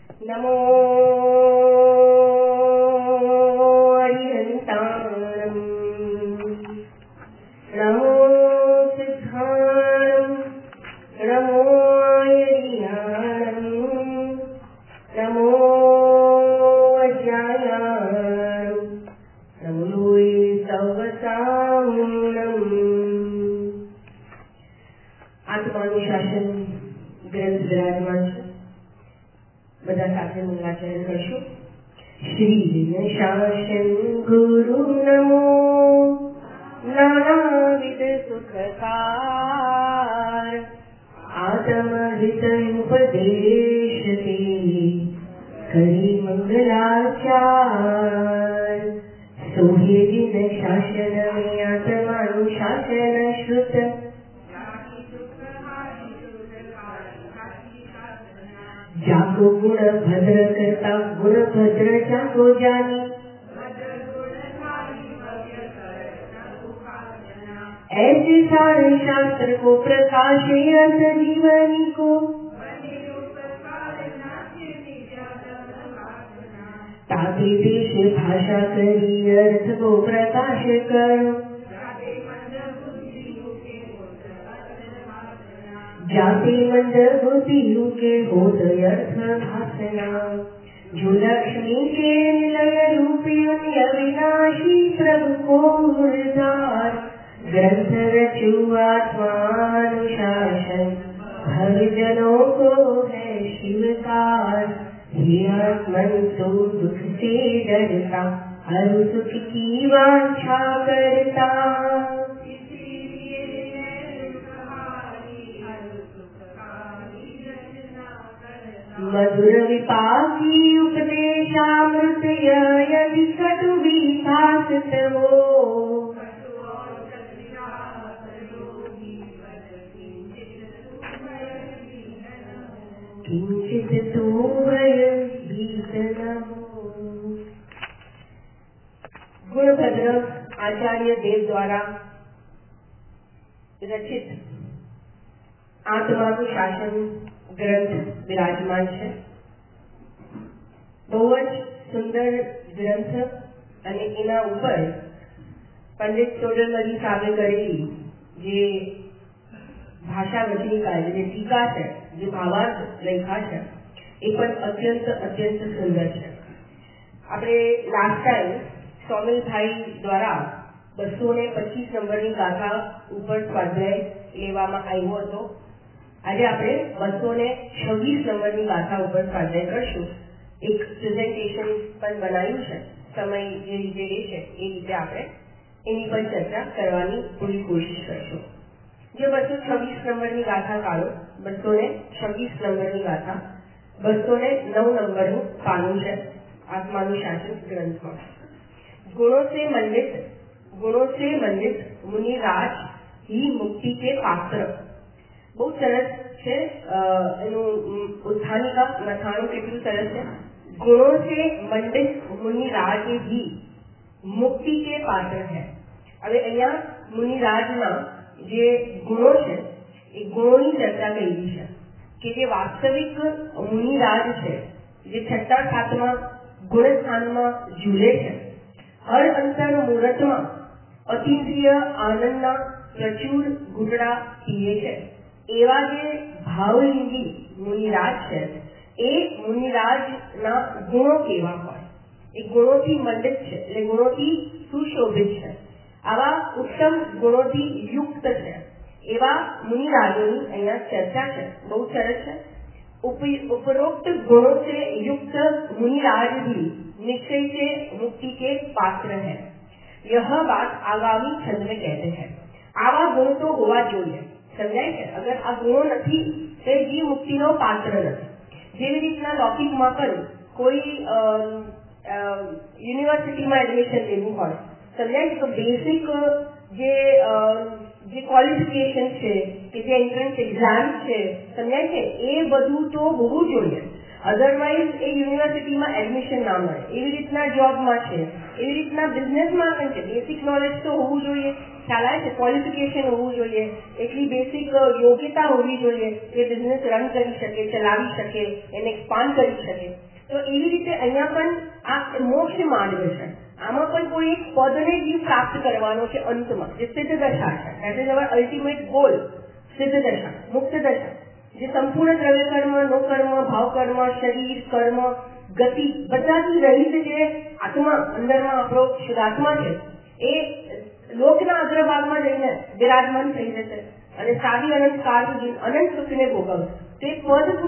નમો હરિહંતાણમ નમો સિદ્ધાણમ નમો યરિયાણમ નમો અજ્ઞાયાણમ નમો સર્વસામૂણમ. આત્માનું શાસન ગ્રંથ વિરાજમાન છે. બધા સાથે મંગલાચરણ કરશું. શ્રી શાસન ગુરુ નમો નાનાવિધ સુખકાર આત્મહિત ઉપદેશ તે કરી મંગલાચાર સોહે દિન શાસન મેં આત્માનું શાસન શ્રુત जाको गुण भद्र करता गुण भद्र जाको जानी ऐसे सारे शास्त्र को प्रकाश अर्थ जीवनी को ताकि देश भाषा करी अर्थ को प्रकाश करो जाते मंद बुद्धि के होत अर्थ भाषणा जो लक्ष्मी के निलय रूपी अविनाशी प्रभु को उद्धार ग्रंथ रचु आत्मानुशासन हर जनों को है शिवकार हे आत्मन तो दुख से डरता हर सुख की वांछा करता मधुर विपाकी उपदेशामृत यदि कटु विभाषित हो किंचित तो भय भीत न हो. गुणभद्र आचार्य देव द्वारा रचित आत्माનું શાસન ગ્રંથ વિરાજમાન છે. બહુ જ સુંદર ગ્રંથ અને એના ઉપર પંડિત સોડલમલી સાહેબે કરેલી જે ભાષા વચનિકા જે ટીકા છે, જે ભાવાર્થ લખ્યા છે, એ પણ અત્યંત અત્યંત સુંદર છે. આપણે લાસ્ટ ટાઈમ સોમિલભાઈ દ્વારા 225 નંબરની ગાથા ઉપર સ્વાધ્યાય લેવામાં આવ્યો હતો. આજે આપણે 226 નંબરની ગાથા ઉપર સ્વાધ્યાય કરશું. એક પ્રેઝન્ટેશન પણ બનાવ્યું છે. સમય જે રીતે રહેશે એ રીતે આપણે એની પર ચર્ચા કરવાની પૂરી કોશિશ કરશું. જે 226 નંબરની ગાથા કાઢો, 226 નંબરની ગાથા 209 નંબરનું પાનું છે આત્માનું શાસન ગ્રંથમાં. गुणों से मंडित मुनिराज ही मुक्ति के पात्र. બહુ સરસ છે એનું ઉત્થાનિકા લખાણું કેટલું સરસ છે. ગુણો से मंडित मुनिराज ही मुक्ति के पात्र है. હવે અહીંયા મુનિરાજના જે ગુણો છે એ ગુણોની ચર્ચા કરી છે કે જે વાસ્તવિક મુનિરાજ છે, જે 6મા 7મા ગુણસ્થાનમાં ઝૂલે છે, હર અંતર મુહૂર્તમાં અતિન્દ્રિય આનંદના પ્રચુર ઘૂંટડા પીએ છે, એવા જે ભાવલિંગી મુનિરાજ છે એ મુનિરાજના ગુણો કેવા હોય, એ ગુણોથી મંડિત છે, એટલે ગુણોથી સુશોભિત છે, આવા ઉત્તમ ગુણોથી યુક્ત છે એવા મુનિરાજોની અહીંયા ચર્ચા છે. બહુ સરસ છે. उपरोक्त गुणों से युक्त मुनिराज भी निश्चय से मुक्ति के पात्र है. यह बात आगामी छंद में कहते हैं. आवा गुण तो होवा જોઈએ. સમજાય છે? અગર આ ગુણો નથી તો એ મુક્તિનો પાત્ર નથી. જેવી રીતના લૌકિકમાં પણ કોઈ યુનિવર્સિટીમાં એડમિશન લેવું હોય, સમજાય છે, તો બેસિક જે ક્વોલિફિકેશન છે કે જે એન્ટ્રન્સ એક્ઝામ છે, સમજાય છે, એ બધું તો હોવું જોઈએ. અધરવાઇઝ એ યુનિવર્સિટીમાં એડમિશન ના મળે. એવી રીતના જોબમાં છે, એવી રીતના બિઝનેસમાં પણ છે. બેસિક નોલેજ તો હોવું જોઈએ. ખ્યાલ આવે છે, ક્વોલિફિકેશન હોવું જોઈએ, એટલી બેસિક યોગ્યતા હોવી જોઈએ કે બિઝનેસ રન કરી શકે, ચલાવી શકે, એને એક્સપાન્ડ કરી શકે. તો એવી રીતે અહીંયા પણ આ મોક્ષ માર્ગ છે. આમાં પણ કોઈ એક પદને જીવ પ્રાપ્ત કરવાનો છે અંતમાં, જે સિદ્ધ દશા છે. That is our ultimate goal. સિદ્ધ દશા, મુક્ત દશા, જે સંપૂર્ણ દ્રવ્ય કર્મ, નો કર્મ, ભાવ કર્મ, શરીર, કર્મ, ગતિ બધાથી રહિત જે આત્મા અંદરમાં આપણો શુદ્ધાત્મા છે, એ લોકના અગ્રભાગમાં જઈને બિરાજમાન થઈ જશે અને સાદી અનંત કાળ સુધી અનંત સુખને ભોગવશે. તો એ પદ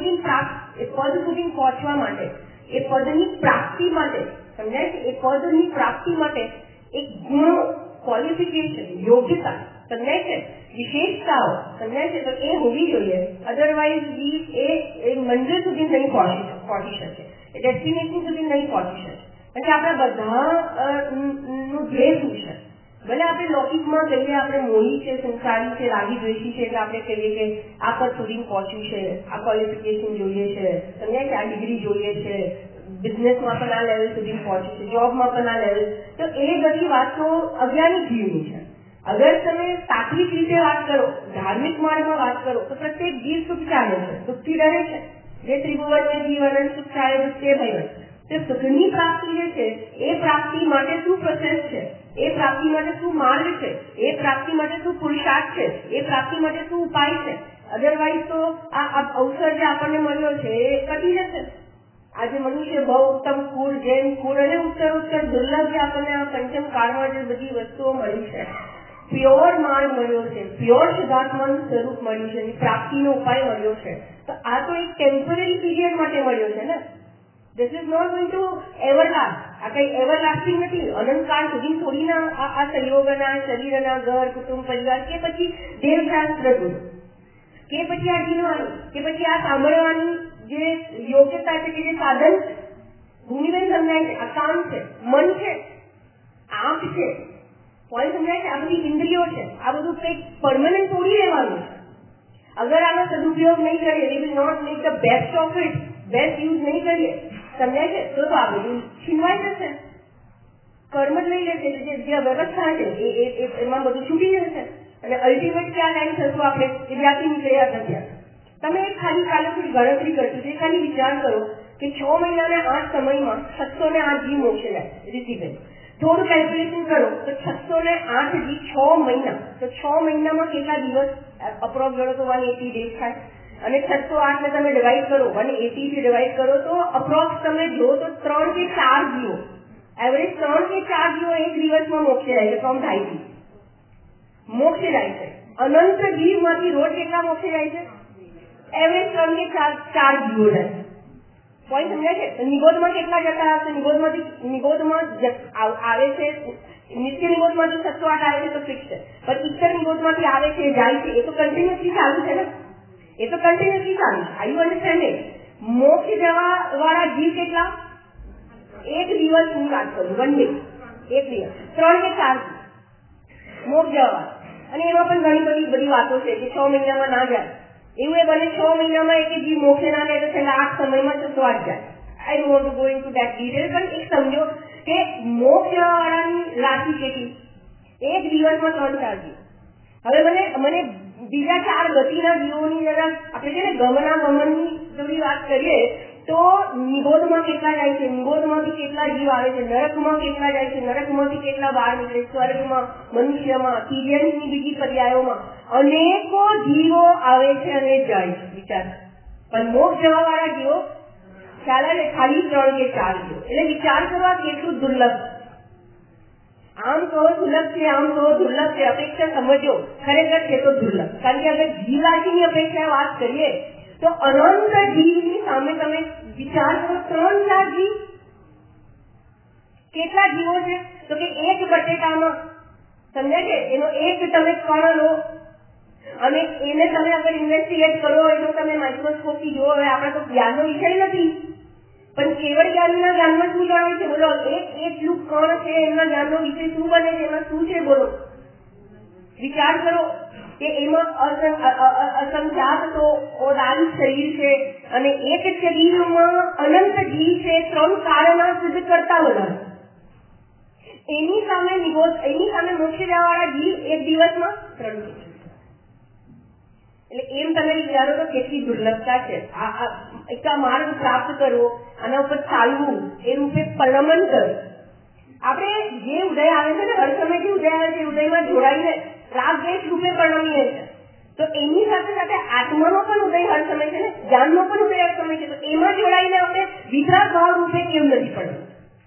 સુધી પહોંચવા માટે, એ પદની પ્રાપ્તિ માટે, સમજાય છે, એ પદની પ્રાપ્તિ માટે એક ગુણો, ક્વોલિફિકેશન, યોગ્યતા, સમજાય છે, વિશેષતાઓ, સમજાય છે, તો એ હોવી જોઈએ. અધરવાઇઝ એ મંજિલ સુધી નહીં પહોંચી શકે, એ ડેસ્ટિનેશન સુધી નહીં પહોંચી શકે. એટલે આપણા બધા નું ધ્યેય શું છે? ભલે આપણે લૌકિકમાં કહીએ આપણે મોહી છે, સંસારી છે, રાગી દ્વેષી છે, એટલે આપણે કહીએ કે આ પદ સુધી પહોંચ્યું છે, આ ક્વોલિફિકેશન જોઈએ છે, સમજાય કે આ ડિગ્રી જોઈએ છે, બિઝનેસમાં પણ આ લેવલ સુધી પહોંચ્યું છે, જોબમાં પણ આ લેવલ. તો એ બધી વાતો અજ્ઞાની જીવની છે. અગર તમે સાત્વિક રીતે વાત કરો, ધાર્મિક માર્ગમાં વાત કરો, તો પ્રત્યેક જીવ સુખ ચાલે છે, સુખથી ડરે છે. જે ત્રિભુવન જીવ અનંત સુખ ચાલે તે ભય. તે સુખની પ્રાપ્તિ જે છે, એ પ્રાપ્તિ માટે શું પ્રોસેસ છે, એ પ્રાપ્તિ માટે શું માર્ગ છે, એ પ્રાપ્તિ માટે શું પુરુષાર્થ છે, એ પ્રાપ્તિ માટે શું ઉપાય છે. અધરવાઇઝ તો આ અવસર જે આપણને મળ્યો છે એ કટી જશે. આજે મનુષ્ય બહુ ઉત્તમ કુળ, જૈન કુળ અને ઉત્તર દુર્લભ જે આપણને આ પંચમ કાળમાં જે બધી વસ્તુઓ મળી છે, પ્યોર માર્ગ મળ્યો છે, પ્યોર શુદ્ધાત્માનું સ્વરૂપ મળ્યું છે, પ્રાપ્તિનો ઉપાય મળ્યો છે. તો આ તો એક ટેમ્પરરી પીરિયડ માટે મળ્યો છે ને. This is not going to everlast. આ કઈ એવરલાસ્ટિંગ નથી. અનંતકાળ સુધી થોડીના આ સંયોગના, શરીરના, ઘર, કુટુંબ, પરિવાર, કે પછી દેવશાસ્ત્રનું, કે પછી આ જીવવાનું, કે પછી આ સાંભળવાની જે યોગ્યતા છે, કે જે સાધન છે. ભૂમિબેન સમજાય છે, આ કામ છે, મન છે, આંખ છે, પોઈન્ટ સમજાય છે, આ બધી ઇન્દ્રિયો છે. આ બધું કંઈક પરમનન્ટ થોડી રહેવાનું છે. અગર આનો સદુપયોગ નહીં કરીએ, we will not make the best of it, best use નહીં કરીએ, સમજાય છે, તો આ બધું છીનવાઈ જશે. કર્મ જ લઈ લેશે, જે વ્યવસ્થા છે એમાં બધું છૂટી જશે. અને અલ્ટિમેટ ક્યાં લાઈન થશું આપણે, એ જ્યાંથી નીકળ્યા નથી. તમે ખાલી કાલે થોડી ગણતરી કરશું, એ ખાલી વિચાર કરો કે 6 મહિનાના 8 સમયમાં 608 જીવ મોક્ષે જાય. રીતિબેન થોડું કેલ્ક્યુલેશન કરો તો 608 જીવ 6 મહિના, તો 6 મહિનામાં કેટલા દિવસ અપ્રોક્સ ગણો તો 180 ડેઝ થાય. અને 608 ને તમે ડિવાઈડ કરો, 180 થી ડિવાઈડ કરો તો અપ્રોક્સ તમે જો તો 3 કે 4 જીવો, એવરેજ 3 કે 4 જીવો એક દિવસમાં મોક્ષે જાય છે. ફ્રોમ ધાઈથી મોક્ષે જાય છે. અનંત જીવમાંથી રોજ કેટલા મોક્ષે જાય છે? એવરેજ 3 કે 4 જીવો જાય. પોઈન્ટ સમજાય છે? નિગોદમાં કેટલા જતા હશે? નિગોદમાં આવે છે, નિત્ય નિગોદમાં જો 608 આવે છે તો ફિક્સ છે, પણ ઈચ્છર નિગોદમાંથી આવે છે, જાય છે, એ તો કન્ટિન્યુઅસલી ચાલુ છે ને. એ તો કન્ટિન્યુઅસલી ચાલુ છે. I you understand it? મોક્ષ જવા વાળા જીવ કેટલા? એક દિવસ હું વાત કરું, 1 ડે, એક દિવસ 3 કે 4 મોક્ષ જવા. અને એમાં પણ ઘણી બધી વાતો છે કે 6 મહિનામાં ના જાય. એવું એ બને 6 મહિનામાં એક જીવ મોક્ષે ના જાય તો છેલ્લા 8 સમયમાં 608 જાય. I don't want to go into that detail, પણ એક સમજો કે મોક્ષ જવા વાળાની રાશિ કેટલી? એક દિવસમાં 3-4 જીવ. હવે મને બીજા 4 ગતિના જીવોની જરા આપણે છે ને ગમનની થોડી વાત કરીએ તો નિગોદમાં કેટલા જાય છે, નિગોદમાંથી કેટલા જીવ આવે છે, નરકમાં કેટલા જાય છે, નરકમાંથી કેટલા બહાર નીકળે, સ્વર્ગમાં, મનુષ્યમાં, તિર્યકની બીજી પર્યાયોમાં અનેકો જીવો આવે છે અને જાય છે. વિચાર. પણ મોક્ષ જવા વાળા જીવો ખ્યાલ આવે ખાલી 3 કે 4 જીવો. એટલે વિચાર કરવા કેટલું દુર્લભ. આમ કહો સુલભ છે, આમ કહો દુર્લભ છે, અપેક્ષા સમજો ખરેખર છે તો દુર્લભ. કારણ કે અગર જીવ રાશિની અપેક્ષા વાત કરીએ તો અનંત જીવની સામે તમે વિચાર કરો, 3-4 જીવ. કેટલા જીવો છે? તો કે એક બટેટામાં, સમજે છે, એનો એક તમે કણ લો અને એને તમે અગર ઇન્વેસ્ટિગેટ કરો એનો તમે માઇક્રોસ્કોપથી જુઓ. હવે આપણે તો જ્ઞાનનો વિષય નથી, પણ કેવળ જ્ઞાનના જ્ઞાનમાં શું જણાય છે બોલો? એટલું કણ છે, એમના જ્ઞાનનો વિષય શું બને છે, એમાં શું છે બોલો? વિચાર કરો કે એમાં અસંખ્યાત તો ઓરાળી શરીર છે અને એક શરીરમાં અનંત જીવ છે, 3 કાળના સિદ્ધ કરતા બધા. એની સામે મોક્ષ જવાવાળા જીવ એક દિવસમાં 3 ચીજ. એટલે એમ તમે વિચારો તો કેટલી દુર્લભતા છે. એક માર્ગ પ્રાપ્ત કરવો, આના ઉપર ચાલવું, એ રૂપે પરમન કરવું. આપણે જે ઉદય આવે છે ને, હર સમય જે ઉદય આવે છે, ઉદયમાં જોડાઈને રાગ દ્વેષ રૂપે પરિણમીએ છે. તો એની સાથે સાથે આત્માનો પણ ઉદય હર સમય છે ને, જ્ઞાનનો પણ ઉદય હર સમય છે. તો એમાં જોડાઈને આપણે વિતરાગ ભાવ રૂપે કેમ નથી પડવું?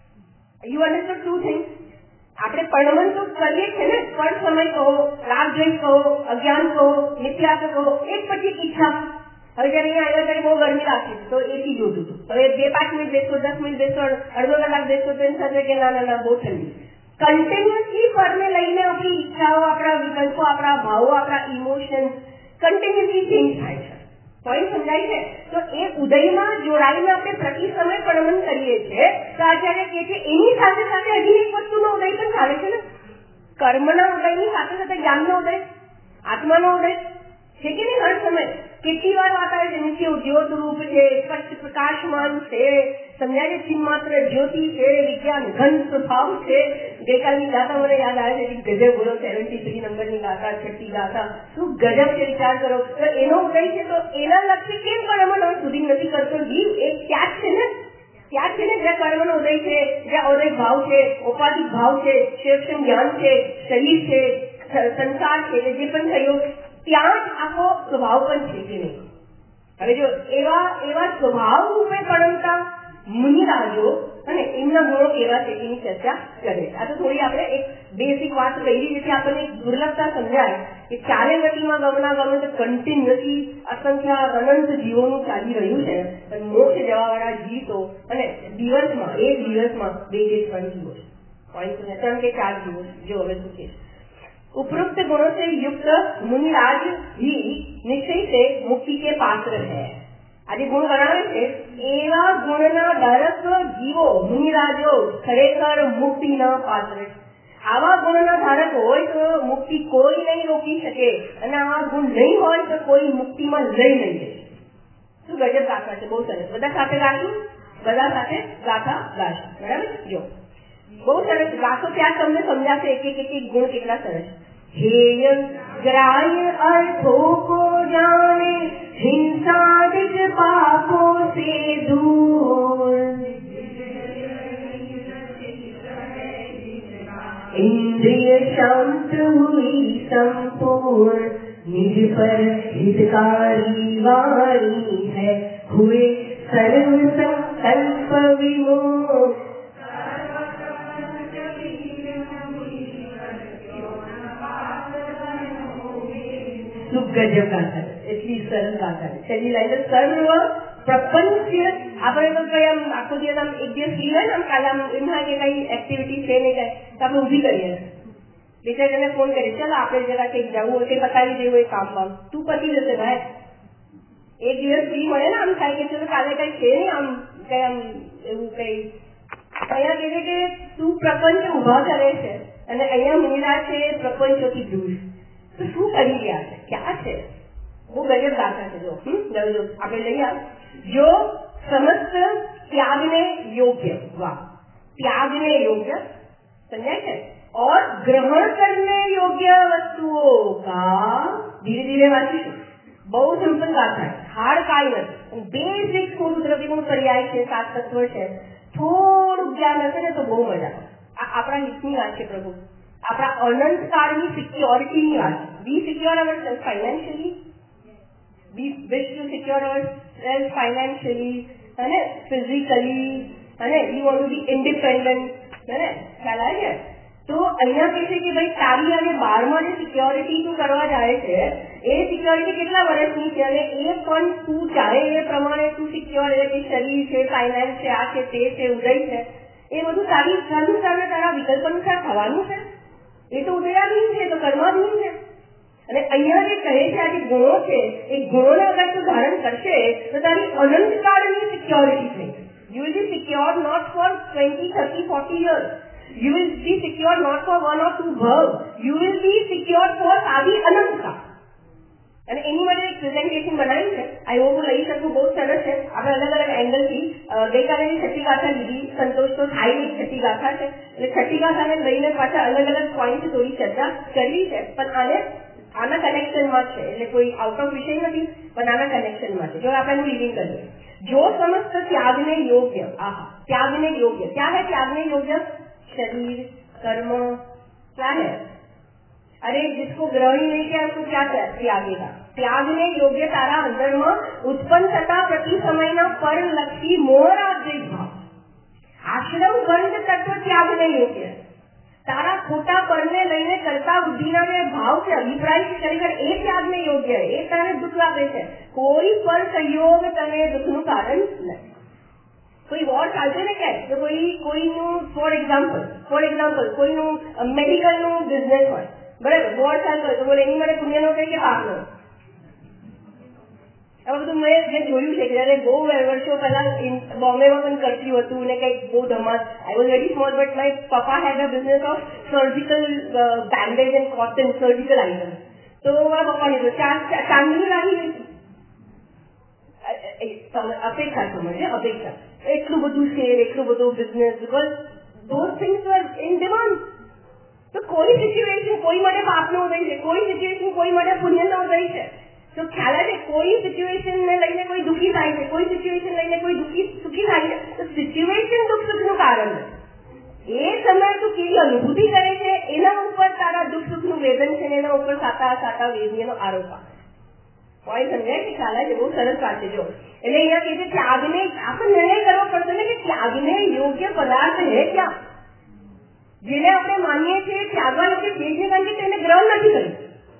You understood two things. આપણે પરિણમન તો કરીએ છીએ ને, પણ સમય કહો, રાગ દ્વેષ કહો, અજ્ઞાન કહો, મિથ્યાત્વ કહો, એક પછી એક ઈચ્છા. હવે જયારે અહીંયા આવ્યા ત્યારે બહુ ગરમી લાગતી તો એસી જોતું હતું. હવે 2-5 મિનિટ બેસો, 10 મિનિટ બેસો, અડધો કલાક બેસો તો એમ થશે કે ના બહુ ઠંડી. કન્ટિન્યુઅસલી પરને લઈને આપણી ઈચ્છાઓ, આપણા વિકલ્પો, આપણા ભાવો, આપણા ઇમોશન કન્ટિન્યુઅસલી ચેન્જ થાય છે. પોઈન્ટ સમજાય છે? તો એ ઉદયમાં જોડાઈને આપણે પ્રતિ સમય પરિણમન કરીએ છીએ. તો આચાર્ય કહે છે એની સાથે સાથે હજી એક વસ્તુનો ઉદય પણ ચાલે છે ને, કર્મના ઉદયની સાથે સાથે જ્ઞાનનો ઉદય, આત્માનો ઉદય છે કે નહીં? હર સમય કેટલી વાર વાત આવે છે નીચે જ્યોત રૂપ છે, સ્પષ્ટ પ્રકાશમાન છે, સમજાય છે, માત્ર જ્યોતિ છે, વિજ્ઞાન ઘન સ્વભાવ છે. ગઈકાલની ગાથા મને યાદ આવે છે કે ગજબ બોલો, 73 નંબરની ગાથા, 6ઠ્ઠી ગાથા, શું ગજબ છે, વિચાર કરો. તો એનો ઉદય છે, તો એના લક્ષ્ય કેમ કર્મ સુધી નથી કરતો જીવ? એ ત્યાં જ છે ને, ત્યાં છે ને જ્યાં કર્મનો ઉદય છે, જ્યાં ઉદય ભાવ છે, ઉપાધિક ભાવ છે, શિક્ષણ જ્ઞાન છે, શરીર છે, સંસાર છે, જે પણ થયો ત્યાં જ આખો સ્વભાવ પણ છે કે નહીં? હવે જો એવા સ્વભાવ રૂપે પરણતા મુનિરાજો અને એમના ગુણો કેવા છે એની ચર્ચા કરે. આ તો થોડી આપણે એક બેસિક વાત કરી, જેથી આપણને એક દુર્લભતા સમજાય કે ચારે ગતિમાં ગમે તો કન્ટિન્યુઅસલી અસંખ્ય અનંત જીવોનું ચાલી રહ્યું છે. પણ મોક્ષ જવાવાળા જીવ તો અને એક દિવસમાં 2-3 જીવો છે, 3 કે 4 જીવો. જો હવે શું છે, उपरोक्त गुणों से युक्त मुनिराज भी निश्चय से मुक्ति के पात्र है. આજે ગુણ ગણાવે છે એવા ગુણના ધારક જીવો મુનિરાજો ખરેખર મુક્તિના પાત્ર. આવા ગુણના ધારક હોય તો મુક્તિ કોઈ નહીં રોકી શકે, અને આવા ગુણ નહીં હોય તો કોઈ મુક્તિમાં લઈ નહીં જશે. શું ગજબ ગાથા છે, બહુ સરસ. બધા સાથે ગાશું, બધા સાથે ગાથા ગાશું, બરાબર? જો બહુ સરસ ગાથો, ત્યાં તમને સમજાશે એક ગુણ કેટલા સરસ. हेय ग्राह्य अर्थों को जाने, हिंसादिक पापों से दूर, इंद्रिय शांत हुई संपूर्ण, निज पर हितकारी वाणी है, हुए सर्व संकल्प विमोह. ગજબ ગાથા એટલી સરસ ગાથા છે. છેલ્લી લાઈન સર્વ પ્રપંચ. આપણે તો કઈ આમ આખો દિવસ આમ એક દિવસ ફ્રી હોય ને, આમ કાલે આમ એમ થાય કે કઈ એક્ટિવિટી છે નહીં કાંઈ, તો આપણે ઊભી કરીએ. બિચારાને ફોન કરી, ચાલો આપણે જરા કંઈક જવું હોય કે બતાવી દેવું હોય કામ, તું પતી જશે ભાઈ. એક દિવસ ફ્રી મળે ને, આમ થાય કે ચલો કાલે કઈ છે નહીં, આમ કઈ આમ એવું કઈ. અહીંયા કહે છે કે તું પ્રપંચ ઉભા કરે છે અને અહીંયા મુનિરાજ છે પ્રપંચોથી દૂર. તો શું કરી રહ્યા છે, ક્યાં છે? બહુ ગજબ ગાથા છે. જો આપણે લઈએ, જો સમસ્ત त्यागने योग्य, वाह, त्यागने योग्य, समझाए છે, और ग्रहण करने योग्य वस्तुओं का, धीरे धीरे वांचीશું. બહુ સિમ્પલ ગાથા છે, હાર્ડ કાંઈ નથી. બેઝિક સૂત્રથી પર્યાય છે, 7 તત્વ છે. થોડું જ્ઞાન હશે ને તો બહુ મજા. આ આપણા હિતની વાત છે પ્રભુ, આપણા અનંત કાળની સિક્યોરિટીની વાત. We secure ourself financially, we wish to secure ourself financially અને ફિઝિકલી, અને you want to be independent, ને ખ્યાલ આવે છે? તો અહીંયા કહે છે કે ભાઈ તારી અને 12માં જે સિક્યોરિટી તું કરવા જાય છે એ સિક્યોરિટી કેટલા વર્ષની છે, અને એ પણ તું ચાહે એ પ્રમાણે તું સિક્યોર, એટલે શરીર છે, ફાઇનાન્સ છે, આ છે, તે છે, ઉદય છે, એ બધું તારી ઈચ્છાનું તારા વિકલ્પ અનુસાર થવાનું છે. એ તો ઉદયાધીન છે, તો કર્માધીન છે. અને અહીંયા જે કહે છે આ જે ગુણો છે એ ગુણોને અગર તું ધારણ કરશે તો તારી અનંતકાળની સિક્યોરિટી થઈ. You will be secured not for 20, 30, 40 years. You will be secured not for 1 or 2 births. You will be secured for આદિ અનંતકાળ. અને એની માટે એક પ્રેઝન્ટેશન બનાવી છે, આઈ હોપ હું લઈ શકું, બહુ સરસ છે. આપણે અલગ અલગ એંગલથી ગઈકાલે છઠ્ઠી ગાથા લીધી, સંતોષ તો થાય નહીં, છઠ્ઠી ગાથા છે એટલે છઠ્ઠી ગાથાને લઈને પાછા અલગ અલગ પોઈન્ટ થોડી ચર્ચા કરવી છે, પણ આના કનેક્શનમાં છે, એટલે કોઈ આઉટ ઓફ વિષય નથી, પણ આના કનેક્શનમાં છે. જો આપણે રીડિંગ કરીએ, जो समस्त त्यागने योग्य, त्यागने योग्य, क्या है त्यागने योग्य? शरीर, कर्म, क्या है? अरे जिसको ग्रहण ही नहीं किया उसको क्या त्यागेगा? त्यागने योग्य तारा अंदर में उत्पन्न થતા પ્રતિ સમયના પરલક્ષી મોહરાજ્ય ભાવ, આશ્રમ ગંધ તત્વ ત્યાગને યોગ્ય. તારા ખોટા પરને લઈને કરતા બુદ્ધિના જે ભાવ છે, અભિપ્રાય ખરેખર એ ત્યાગને યોગ્ય, એ તને દુઃખ આપે છે. કોઈ પર સંયોગ તને દુઃખનું કારણ નથી. કોઈ વોર ચાલશે ને ક્યાંય તો કોઈનું ફોર એક્ઝામ્પલ કોઈનું મેડિકલનું બિઝનેસ હોય, બરાબર, વોર ચાલતો હોય તો બોલે એની માટે પુણ્યનો થાય કે પાપનો? હવે બધું મેં જોયું છે કે જયારે બહુ વર્ષો પહેલા બોમ્બેમાં પણ કરતી હતું ને કંઈક બહુ ધમાલ. I was very small but my papa had a business of surgical bandage and cotton surgical item. તો મારા પપ્પાની તો ચાંદની લાગી ગઈ, અપેક્ષા સમજે, અપેક્ષા એટલું બધું શેર, એટલું બધું business, because those things were in demand. તો કોઈ સિચ્યુએશન કોઈ માટે પાપનો ઉદય છે, કોઈ સિચ્યુએશન કોઈ માટે પુણ્યનો ઉદય છે. તો ખ્યાલ આવે, કોઈ સિચ્યુએશનને લઈને કોઈ દુઃખી થાય છે, કોઈ સિચ્યુએશન લઈને કોઈ સુખી થાય છે. તો સિચ્યુએશન દુઃખ સુખનું કારણ છે. એ સમયે તું કેવી અનુભૂતિ કરે છે એના ઉપર તારા દુઃખ સુખનું વેદન છે, એના ઉપર સાતા વેદનીનો આરોપ આવે. પોઈન્ટ સમજાય કે ખ્યાલ આવે? બહુ સરસ વાત છે. જો એટલે અહીંયા કહે છે ત્યાગને આપણે નિર્ણય કરવો પડશે ને કે ત્યાગને યોગ્ય પદાર્થ હે ક્યાં, જેને આપણે માનીએ છીએ ત્યાગવા યોગ્ય છે, કારણ કે તેને ગ્રહણ નથી કર્યું.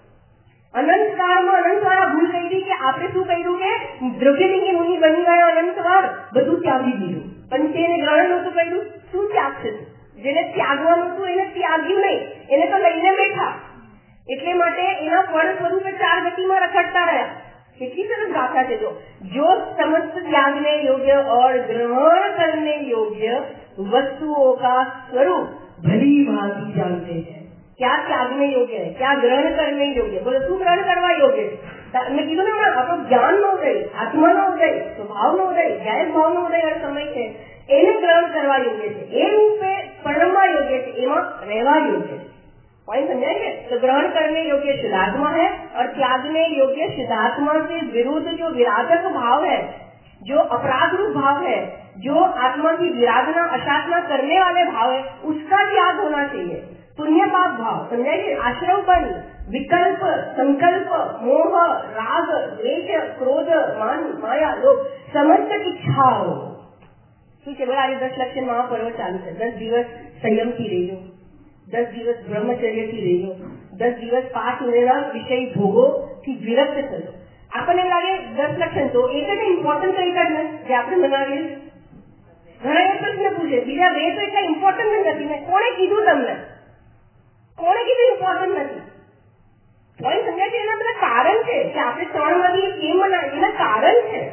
અનંતકાળમાં અનંતવાર ભૂલ કરી કે આપણે શું કર્યું કે દ્રવ્યલિંગી મુનિ બની ગયો, અનંતવાર બધું ત્યાગી દીધું, પણ તેને ગ્રહણ નહોતું કર્યું. શું ત્યાગ છે? જેને ત્યાગવાનું હતું એને ત્યાગ્યું નહીં, એને તો લઈને બેઠા. એટલે માટે એના ફળ સ્વરૂપે ચાર ગતિમાં રખડતા રહ્યા. કેટલી સરસ ગાથા છે. જો સમસ્ત त्यागने योग्य और ग्रहण करने योग्य वस्तुओं का स्वरूप भली भांति जानते हैं. क्या त्यागने योग्य है, क्या ग्रहण करने योग्य? बोले શું ગ્રહણ કરવા યોગ્ય છે? મેં કીધું ને આપણો જ્ઞાનનો ઉદય, આત્માનો ઉદય, સ્વભાવનો ઉદય, જાહેર ભાવનો ઉદય હર સમય છે, એને ગ્રહણ કરવા યોગ્ય છે, એ રૂપે પરણવા યોગ્ય છે, એમાં રહેવા યોગ્ય છે. पॉइंट समझाएंगे? तो ग्रहण करने योग्य शुद्धात्मा है और त्यागने योग्य शुद्धात्मा से विरुद्ध जो विराजक भाव है, जो अपराध रूप भाव है, जो आत्मा की विराधना अशाधना करने वाले भाव है, उसका त्याग होना चाहिए. पुण्य पाप भाव समझाइए, आश्रव बन, विकल्प, संकल्प, मोह, राग, द्वेष, क्रोध, मान, माया, लोभ, समस्त इच्छाओ. ठीक है, बोला आज 10 लक्षण महापर्व चालू है. 10 દિવસ સંયમથી રહેજો, 10 દિવસ બ્રહ્મચર્યથી રહેજો, 10 દિવસ પાસ રહેલા વિષય ભોગોથી વિરક્ત થજો. આપણને લાગે 10 લક્ષણ તો એક જ ઇમ્પોર્ટન્ટ તરીકે જ જે આપણે બનાવીએ. ઘણા એ પ્રશ્ન પૂછે, બીજા 2 તો એટલા ઇમ્પોર્ટન્ટ નથી ને. કોણે કીધું તમને? કોણે કીધું ઇમ્પોર્ટન્ટ નથી? પોઈન્ટ સમજાય છે? એના બધા કારણ છે કે આપણે 3 માંથી કેમ બનાવીએ, એના કારણ છે,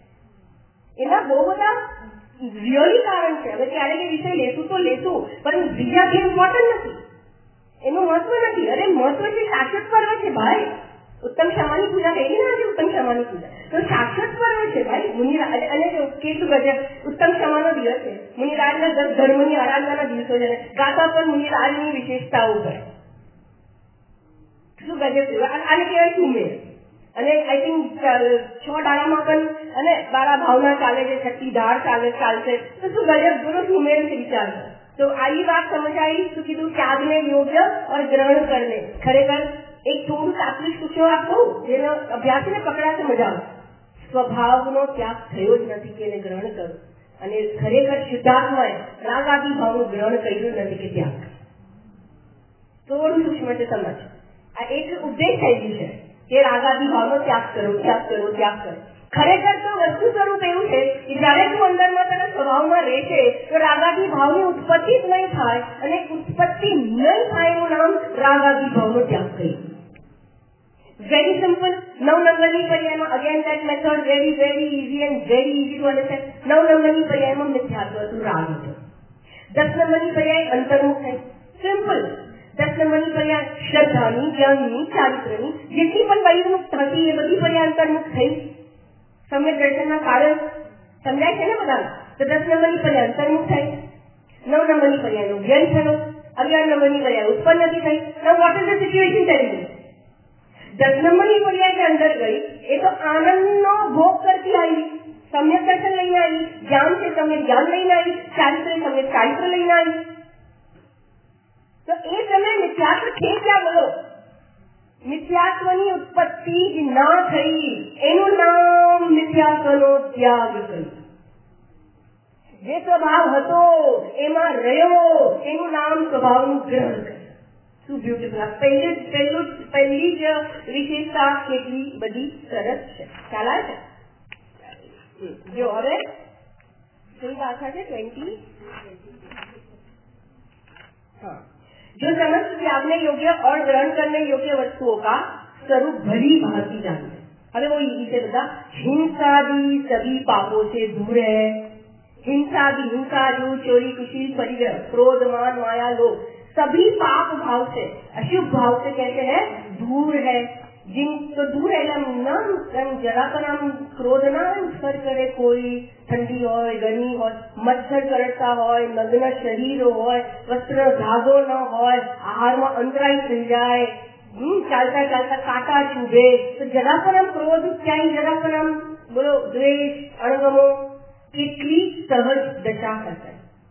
એના બહુ બધા રિયલી કારણ છે. હવે ક્યારેક એ વિષય લેશું તો લેશું, પણ બીજા જે ઇમ્પોર્ટન્ટ નથી, એનું મહત્વ નથી. અરે મહત્વ છે, શાશ્વત પર્વ છે ભાઈ. ઉત્તમ ક્ષમાની પૂજા થઈ ને આજે, ઉત્તમ ક્ષમાની પૂજા તો શાશ્વત પર્વ છે ભાઈ. મુનિરાજ અને કેટલું ગજબ, ઉત્તમ ક્ષમાનો દિવસ છે, મુનિરાજના ધર્મની આરાધનાના દિવસો છે, ગાથા પર મુનિરાજની વિશેષતાઓ પર શું ગજબ છે. આને કહેવાય સુમેર. અને આઈ થિંક 6 દાડામાં પણ અને 12 ભાવના ચાલે છે, 36 ધાર ચાલશે તો શું ગજબ ગુરુ સુમેર છે વિચાર. તો આવી વાત સમજ આવી. શું કીધું? ત્યાગને યોગ્ય और ग्रहण करने. ખરેખર એક થોડું તાત્વિક સૂચનો આપું જેનો અભ્યાસને પકડાશે મજા આવે. સ્વભાવનો ત્યાગ થયો જ નથી કે એને ગ્રહણ કરું, અને ખરેખર શુદ્ધાત્માએ રાગાદી ભાવનું ગ્રહણ કર્યું નથી કે ત્યાગ. થોડું સૂક્ષ્મ છે સમજ. આ એક ઉપદેશ થઈ ગયું છે કે રાગાદી ભાવનો ત્યાગ કરો, ત્યાગ કરો, ત્યાગ કરો. ખરેખર તો વસ્તુ સ્વરૂપ એવું છે કે જયારે તું અંદરમાં તારા સ્વભાવમાં રહેશે તો રાગાદી ભાવની ઉત્પત્તિ જ નહીં થાય, અને ઉત્પત્તિ નહીં થાય એનું નામ રાગાદી ભાવનો ત્યાગ કર્યું. Very simple. 9 નંબરની પર્યાયમાં again that method very very easy and very easy to understand. 9 નંબરની પર્યાયમાં મિથ્યાત્વ હતું, રાગ હતો. 10 નંબરની પર્યાય અંતર્મુખ થઈ. સિમ્પલ. 10 નંબરની પર્યાય શ્રદ્ધાની, જ્ઞાનની, ચારિત્રની જેટલી પણ બહિર્મુખ હતી એ બધી પર્યાય અંતર્મુખ થઈ. સમ્યક દર્શનના કારણ સમજાય છે ને બધા. તો 10 નંબરની પર્યાય અંતર્મુખ થાય, 9 નંબરની પર્યાયનો વ્યય થયો, 11 નંબરની પર્યાય ઉત્પન્ન નથી થઈ. Now what is the situation telling me? 10 નંબરની પર્યાય જે અંદર ગઈ એ તો આનંદનો ભોગ કરતી આવી, સમ્યક દર્શન લઈને આવી, જ્ઞાન છે સમ્યક જ્ઞાન લઈને આવી, ચારિત્ર સમ્યક ચારિત્ર લઈને આવી. તો એ તમે મિથ્યાત્વ છે ક્યાં બોલો? મિથ્યાત્વની ઉત્પત્તિ જ ના થઈ, એનું નામ મિથ્યાત્વનો ત્યાગ કર્યું. જે સ્વભાવ હતો એમાં રહ્યો, એનું નામ સ્વભાવનું ગ્રહણ કર્યું. શું બ્યુટીફુલ! પહેલી જ વિશેષતા કેટલી બધી સરસ છે. ખ્યાલ આવે છે? જો હવે કઈ ભાષા છે? 20. हाँ, जो समस्त त्यागने योग्य और ग्रहण करने योग्य वस्तुओं का स्वरूप भली भांति जाने. अबे वो इसे बता, हिंसादि सभी पापों से दूर है. हिंसादि, हिंसा जो चोरी कुशील परिग्रह क्रोध मान माया लोभ सभी पाप भाव से अशुभ भाव से कहते हैं दूर है. जिन तो दूर है जरा पर आम क्रोध ना સર કરે, કોઈ ઠંડી હોય ગરમી હોય, મચ્છર કરડતા હોય, નગ્ન શરીર હોય, વસ્ત્ર ધાગો ન હોય, આહારમાં અંતરાય થઈ જાય, ચાલતા ચાલતા કાંટા ચૂભે, તો જરા પર આમ ક્રોધ ક્યાંય જરા પર આમ બોલો દ્વેષ અણગમો, કેટલી સહજ દશા હશે.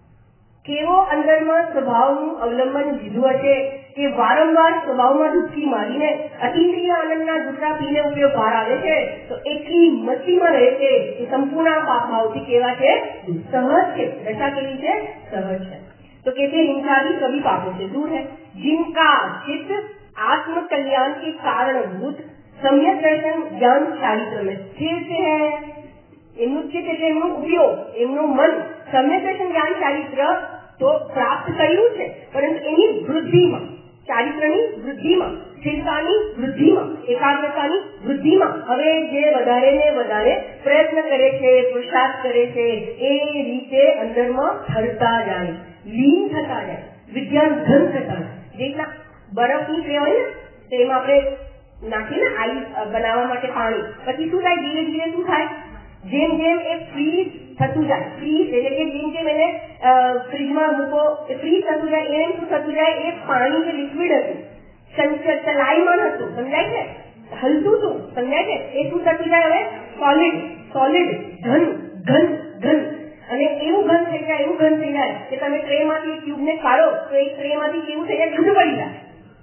કેવો અંદરમાં સ્વભાવનું અવલંબન લીધું હશે કે વારંવાર સ્વભાવમાં ડૂબકી મારીને અતિન્દ્રિય આનંદના ગુસ્સા પીને ઉપયોગ બહાર આવે છે, તો એટલી મસ્તીમાં રહે છે કે સંપૂર્ણ ભાવથી કેવા છે? સહજ છે. દશા કેવી છે? સહજ છે. तो कहते हैं हिंसादि सभी पापों से दूर है, जिनका चित्त आत्म कल्याण के कारणभूत सम्यक दर्शन ज्ञान चारित्र में स्थिर से है. એમનું ચિત્ત એટલે એમનું ઉપયોગ, એમનું મન સમ્યક દર્શન જ્ઞાન ચારિત્ર તો પ્રાપ્ત કર્યું છે, પરંતુ એની વૃદ્ધિમાં, ચારિત્રની વૃદ્ધિમાં, સ્થિરતાની વૃદ્ધિમાં, એકાગ્રતાની વૃદ્ધિમાં હવે જે વધારે ને વધારે પ્રયત્ન કરે છે, પુરુષાર્થ કરે છે, એ રીતે અંદરમાં ઠરતા જાય, લીન થતા જાય, વિજ્ઞાન ધન થતા જાય. જેટલા બરફની ટ્રે હોય ને, તો એમાં આપણે નાખીને આઈસ બનાવવા માટે પાણી, પછી શું થાય? ધીરે ધીરે શું થાય? જેમ જેમ એ ફ્રીઝ થતું જાય, ફ્રીઝ એટલે કે જેમ જેમ એને ફ્રીજમાં મૂકો, ફ્રીઝ થતું જાય, એમ શું થતું જાય? એ પાણી જે લિક્વિડ હતું, ચલાયમાન હતું, સમજાય છે? હલતું હતું, સમજાય છે? એ શું થતું જાય? હવે સોલિડ, સોલિડ, ઘન, ઘન, ઘન. અને એવું ઘન થઈ જાય, એવું ઘન થઈ જાય કે તમે ટ્રેમાંથી ટ્યુબ ને કાઢો તો એક ટ્રેમાંથી કેવું થઈ જાય? છૂટું પડી જાય.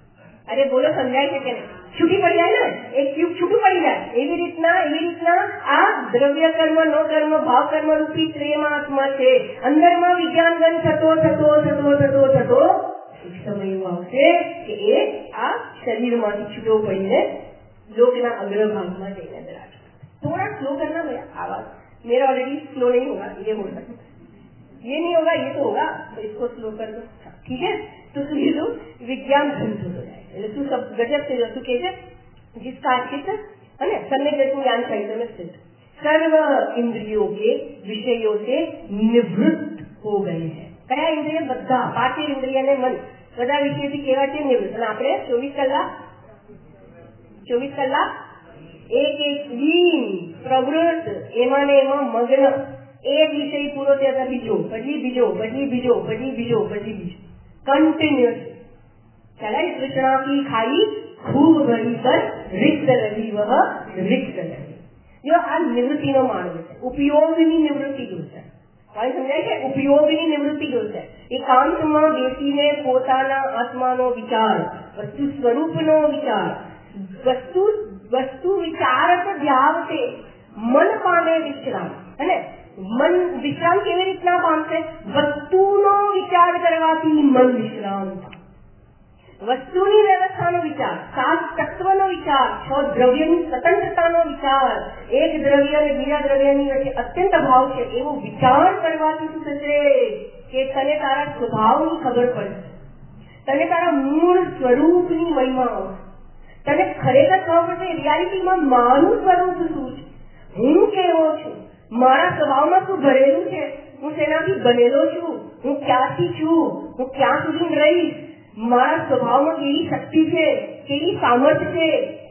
અરે બોલો, સમજાય છે કે છૂટી પડી જાય ને? એક ટ્યુબ છૂટું પડી જાય. એવી રીતના આ દ્રવ્ય કર્મ, નો કર્મ, ભાવ કર્મ રૂપી ટ્રેમાં આત્મા છે. અંદરમાં વિજ્ઞાન ગન થતો થતો થતો થતો થતો એક સમય એવો આવશે કે એ આ શરીરમાંથી છૂટો પડીને લોકના અગ્રભાગમાં જઈને અંદર આવશે. थोड़ा स्लो करना भैया आवाज, मेरा ऑलरेडी स्लो नहीं होगा, ये हो सकता, ये नहीं होगा, ये तो होगा, तो इसको स्लो कर दो, ठीक है? तो ये तो विज्ञान धन हो जाए. तू सब गजब से तू कहे जिसका चित्त है ना सम्यक दर्शन ज्ञान चरित्र में स्थित, सर्व इंद्रियों के विषयों से निवृत्त हो गए हैं. कया इंद्रिय? બધા 5 इंद्रिय ने मन બધા વિષયથી કેવા છે? નિવૃત્ત. અને આપણે 24 કલાક એક લીન પ્રવૃત્ત, એમાં ને એમાં મગ્ન. એક વિષય પૂરો થતા બીજો, પછી બીજો, પછી બીજો, પછી બીજો, પછી બીજો, કન્ટિન્યુઅસ. चला तृष्णा की खाई खूब भरी कर रिक्त रही वह रिक्त रही. जो आ निवृत्ति नो मार्ग है, उपयोगनी निवृत्ति जो है, કોઈ સમજાય છે? ઉપયોગની નિવૃત્તિ જો છે. એકાંતમાં બેસીને પોતાના આત્માનો વિચાર, વસ્તુ સ્વરૂપનો વિચાર, વસ્તુ વિચારત ધ્યાવતે મન પામે વિશ્રામ. અને મન વિશ્રામ કેવી રીતના પામશે? વસ્તુનો વિચાર કરવાથી મન વિશ્રામ થાય. વસ્તુની વ્યવસ્થાનો વિચાર, 7 તત્વનો વિચાર, 6 દ્રવ્યની સ્વતંત્રતાનો વિચાર, એક દ્રવ્ય અને બીજા દ્રવ્યની વચ્ચે અત્યંત ભાવ છે એવો વિચાર કરવાથી શું થશે? કે તને તારા સ્વભાવની ખબર પડશે, તને તારા મૂળ સ્વરૂપની મહિમા આવશે, તને ખરેખર ખબર પડશે રિયાલિટીમાં મારું સ્વરૂપ શું છે, હું કેવો છું, મારા સ્વભાવમાં શું ભરેલું છે, હું શેનાથી બનેલો છું, હું ક્યાંથી છું, હું ક્યાં સુધી રહીશ, મારા સ્વભાવમાં કેવી શક્તિ છે, કેવી સામર્થ્ય છે,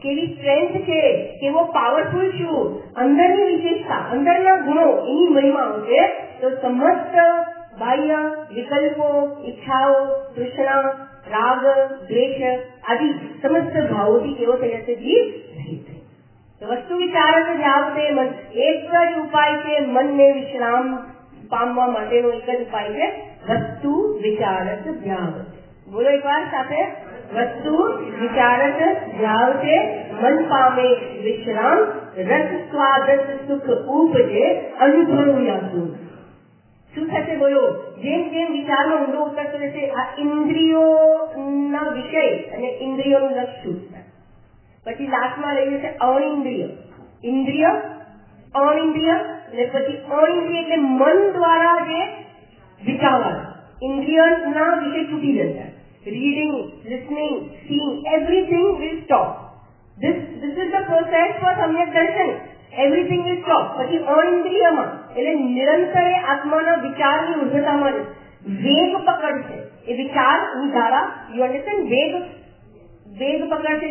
કેવી સ્ટ્રેન્થ છે, કેવો પાવરફુલ છું, અંદરની વિશેષતા, અંદરના ગુણો, એની મહિમાઓ છે. તો સમસ્ત બાહ્ય વિકલ્પો, ઈચ્છાઓ, તૃષ્ણા, રાગ, દ્વેષ આદિ સમસ્ત ભાવોથી કેવો થઈ જશે? જીવ રહિત. વસ્તુ વિચારક જાવતે મન. એક જ ઉપાય છે મનને વિશ્રામ પામવા માટેનો, એક જ ઉપાય છે વસ્તુ વિચારક જાવતે. બોલો એકવાર સાથે, વસ્તુ વિચારક જાવતે મન પામે વિશ્રામ, રસ સ્વાદસ સુખ ઉપજે અનુભવ્યા. શું થશે બોલો? જેમ જેમ વિચારનો ઊંડો ઉતરતો રહેશે, આ ઇન્દ્રિયોના વિષય અને ઇન્દ્રિયોનું લક્ષ શું? પછી લાસ્ટમાં રહી જશે અનિન્દ્રિય, ઇન્દ્રિય, અનિન્દ્રિય, અને પછી અનિન્દ્રિય એટલે મન દ્વારા જે વિચાર, ઇન્દ્રિયના વિષય છૂટી જશે. Reading, listening, seeing, everything will stop. This is the process for સમ્યક દર્શન. Everything will stop. પછી અનિન્દ્રિયમાં એટલે નિરંતર આત્માના વિચારની ઉર્ધ્વતામાં વેગ પકડશે. એ વિચારની ધારા, યુ અન્ડરસ્ટેન્ડ, વેગ પકડશે,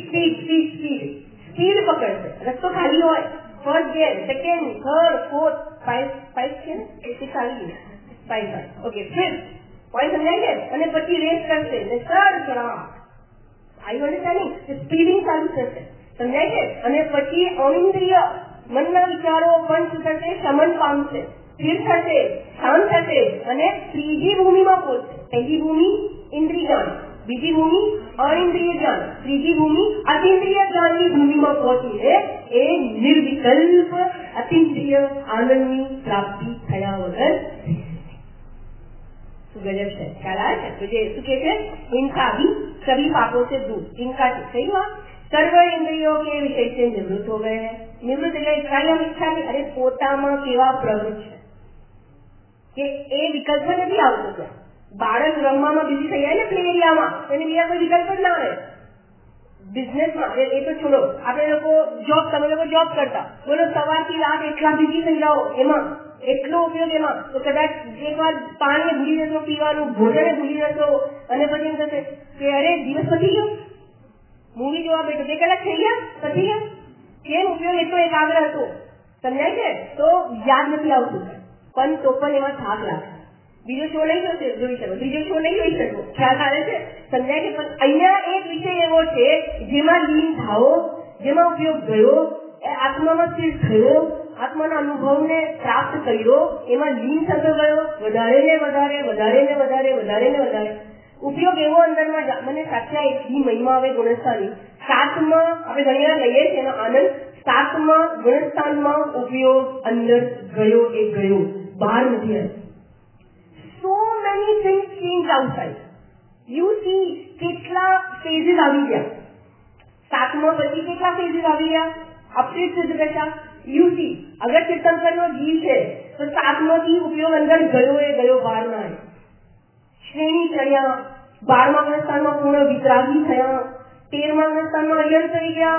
સ્પીડ પકડશે. રસ્તો ખાલી હોય, first gear, second, third, fourth, five છે ને, એટલી ખાલી ફાઈવ, ઓકે, ફિફ્થ પોઈન્ટ સમજાય છે. અને પછી રેસ કરશે ને સર આઈ અન્ડરસ્ટેન્ડિંગ, સ્પીડિંગ ચાલુ થશે, સમજાય છે. અને પછી અનિન્દ્રિય મનના વિચારો પણ શું થશે? શમન પામશે, સ્થિર થશે, શાંત થશે અને ત્રીજી ભૂમિમાં પહોંચશે. પહેલી ભૂમિ ઇન્દ્રિય જ્ઞાન, બીજી ભૂમિ અનિન્દ્રિય જ્ઞાન, ત્રીજી ભૂમિ અતિન્દ્રિય જ્ઞાનની ભૂમિમાં પહોંચીને એ નિર્વિકલ્પ અતિન્દ્રિય આનંદની પ્રાપ્તિ થયા વગર गजब है. ख्याल आया है? तुझे इसके से इनका भी सभी पापों से दूर, इनका सही हुआ. सर्व इंद्रियों के विषय से निवृत्त हो गए हैं. निवृत्त એટલે કાયમ ઈચ્છા કે અરે પોતામાં કેવા પ્રવૃત્ત છે કે એ વિકલ્પ નથી આવતો. ત્યાં બાળક રમવામાં બીજી થઈ જાય ને પ્લે એરિયામાં, એને બીજા કોઈ વિકલ્પ જ ના આવે. બિઝનેસમાં એ તો છોડો, આપણે લોકો જોબ, તમે લોકો જોબ કરતા, બોલો સવારથી રાત એટલા બીજી થઈ જાઓ એમાં, એટલો ઉપયોગ એમાં, તો કદાચ એક વાર પાણી ભૂલી જશો પીવાનું, ભોજને ભૂલી જશો અને પછી એમ થશે કે અરે દિવસ પતી ગયો, મૂવી જોવા બેઠો 2 કલાક થઈ ગયા, પતી ગયા. કેમ? ઉપયોગ એટલો એકાગ્ર હતો, સમજાય છે. તો યાદ નથી આવતું, પણ તો પણ એમાં થાક લાગે. બીજો શો નહીં જોઈ શકો, ત્રીજો શો નહીં જોઈ શકો, ખ્યાલ આવે છે, સમજાય છે. પણ અહીંયા એક વિષય એવો છે જેમાં લીન થાઓ, જેમાં ઉપયોગ ગયો, આત્મામાં સ્થિર થયો, આત્માના અનુભવને પ્રાપ્ત કર્યો, એમાં લીન થતો ગયો, વધારે ને વધારે, વધારે ને વધારે, વધારે ને વધારે ઉપયોગ એવો અંદરમાં. મને સાચા એટલી મહિમા આવે ગુણસ્થાનની. 7માં આપણે ઘણી વાર લઈએ છીએ એનો આનંદ. 7માં ગુણસ્થાનમાં ઉપયોગ અંદર ગયો, એ ગયો, બહાર નથી આવ્યો. So many things change outside. You see કેટલા ફેઝિસ આવી ગયા. 7માં પછી કેટલા ફેઝિસ આવી ગયા? અપડેટ સિદ્ધ દશા. You see, અગર તીર્થંકરનો જીવ છે તો 7માંથી ઉપયોગ અંદર ગયો, એ ગયો, બહાર ના આવ્યો. શ્રેણી ચડ્યા, 12મા ગુણસ્થાનમાં પૂર્ણ વિતરાગી થયા, 13મા ગુણસ્થાનમાં અયર થઈ ગયા,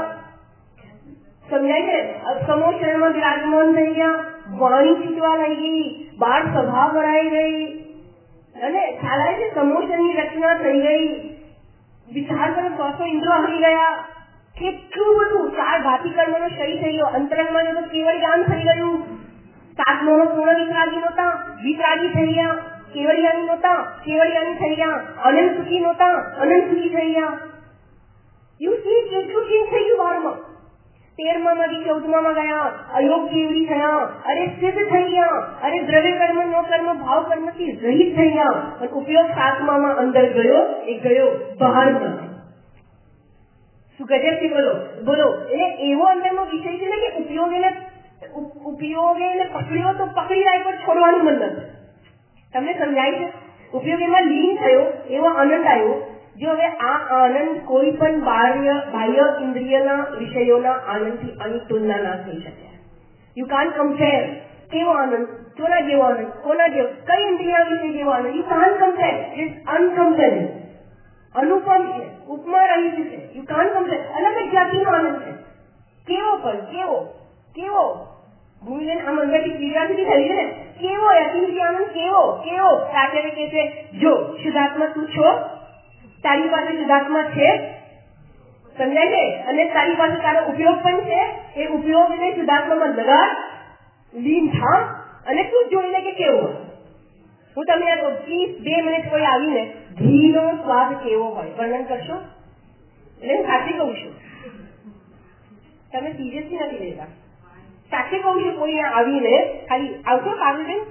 સમજાય છે. સમોષણમાં વિરાજમાન થઈ ગયા, વાણી ચીટવા લાગી, 12 સભા ભરાઈ ગઈ અને ખ્યાલ આવે છે સમોષણની રચના થઈ ગઈ, વિચાર કરો, શ્વાસો ઇન્દ્રો આવી ગયા, કેટલું બધું. 4 ઘાતી કર્મનો ક્ષય થઈ ગયો, અંતરંગમાં જો કેવળ જ્ઞાન થઈ ગયું. 7મો પૂર્ણ વિતરાગી નહોતા, વિતરાગી થઈ ગયા, કેવળિયાની નહોતા, કેવળિયાની થઈ ગયા, અનંત સુખી નહોતા, અનંત સુખી થઈ ગયા. યુ સી કેટલું ચેન્જ થઈ ગયું 12માં. 13માંથી 14માં ગયા, અયોગ કેવડી થયા, અરે સિદ્ધ થઈ ગયા, અરે દ્રવ્ય કર્મ, નો કર્મ, ભાવ કર્મથી રહિત થઈ ગયા. પણ ઉપયોગ 7માં અંદર ગયો, એ ગયો, બહાર ના. શું ગજબ છે? બોલો. એટલે એવો અંદરનો વિષય છે ને કે ઉપયોગ એને પકડ્યો તો પકડી રાય, પણ છોડવાનું મન નથી. તમને સમજાય છે? ઉપયોગ એમાં લીન થયો, એવો આનંદ આવ્યો. જો હવે આ આનંદ કોઈ પણ બાહ્ય ઇન્દ્રિયના વિષયોના આનંદથી આની તુલના ના થઈ શકે. You can't compare. કેવો આનંદ? કોના જેવો આનંદ? કોના જેવો? કઈ ઇન્દ્રિય વિશે જેવો આનંદ? You can't compare. It uncomparable. અનુપમ છે, ઉપમા રહી છે. You can't compare. અલગ જ જાતિનો આનંદ છે. કેવો? પણ કેવો ભૂમિબેન આમ અંદરથી ક્રિયાથી થઈ છે ને, કેવો અતિન્દ્રિય આનંદ, કેવો સાથે કે છે જો શુદ્ધાત્મા તું છો, તારી પાસે શુદ્ધાત્મા છે, સમજાય છે? અને તારી પાસે તારો ઉપયોગ પણ છે. એ ઉપયોગને શુદ્ધાત્મામાં લગાડ, લીન થા અને તું જોઈ લે કે કેવો. હું તમને પ્લીઝ 2 મિનિટ કોઈ આવીને ઘીનો સ્વાદ કેવો હોય વર્ણન કરશો? એટલે હું સાચી કહું છું, તમે સિરિયસલી નથી લેતા. સાચી કહું છું, કોઈ આવીને ખાલી આવશો કાવ્યબેન,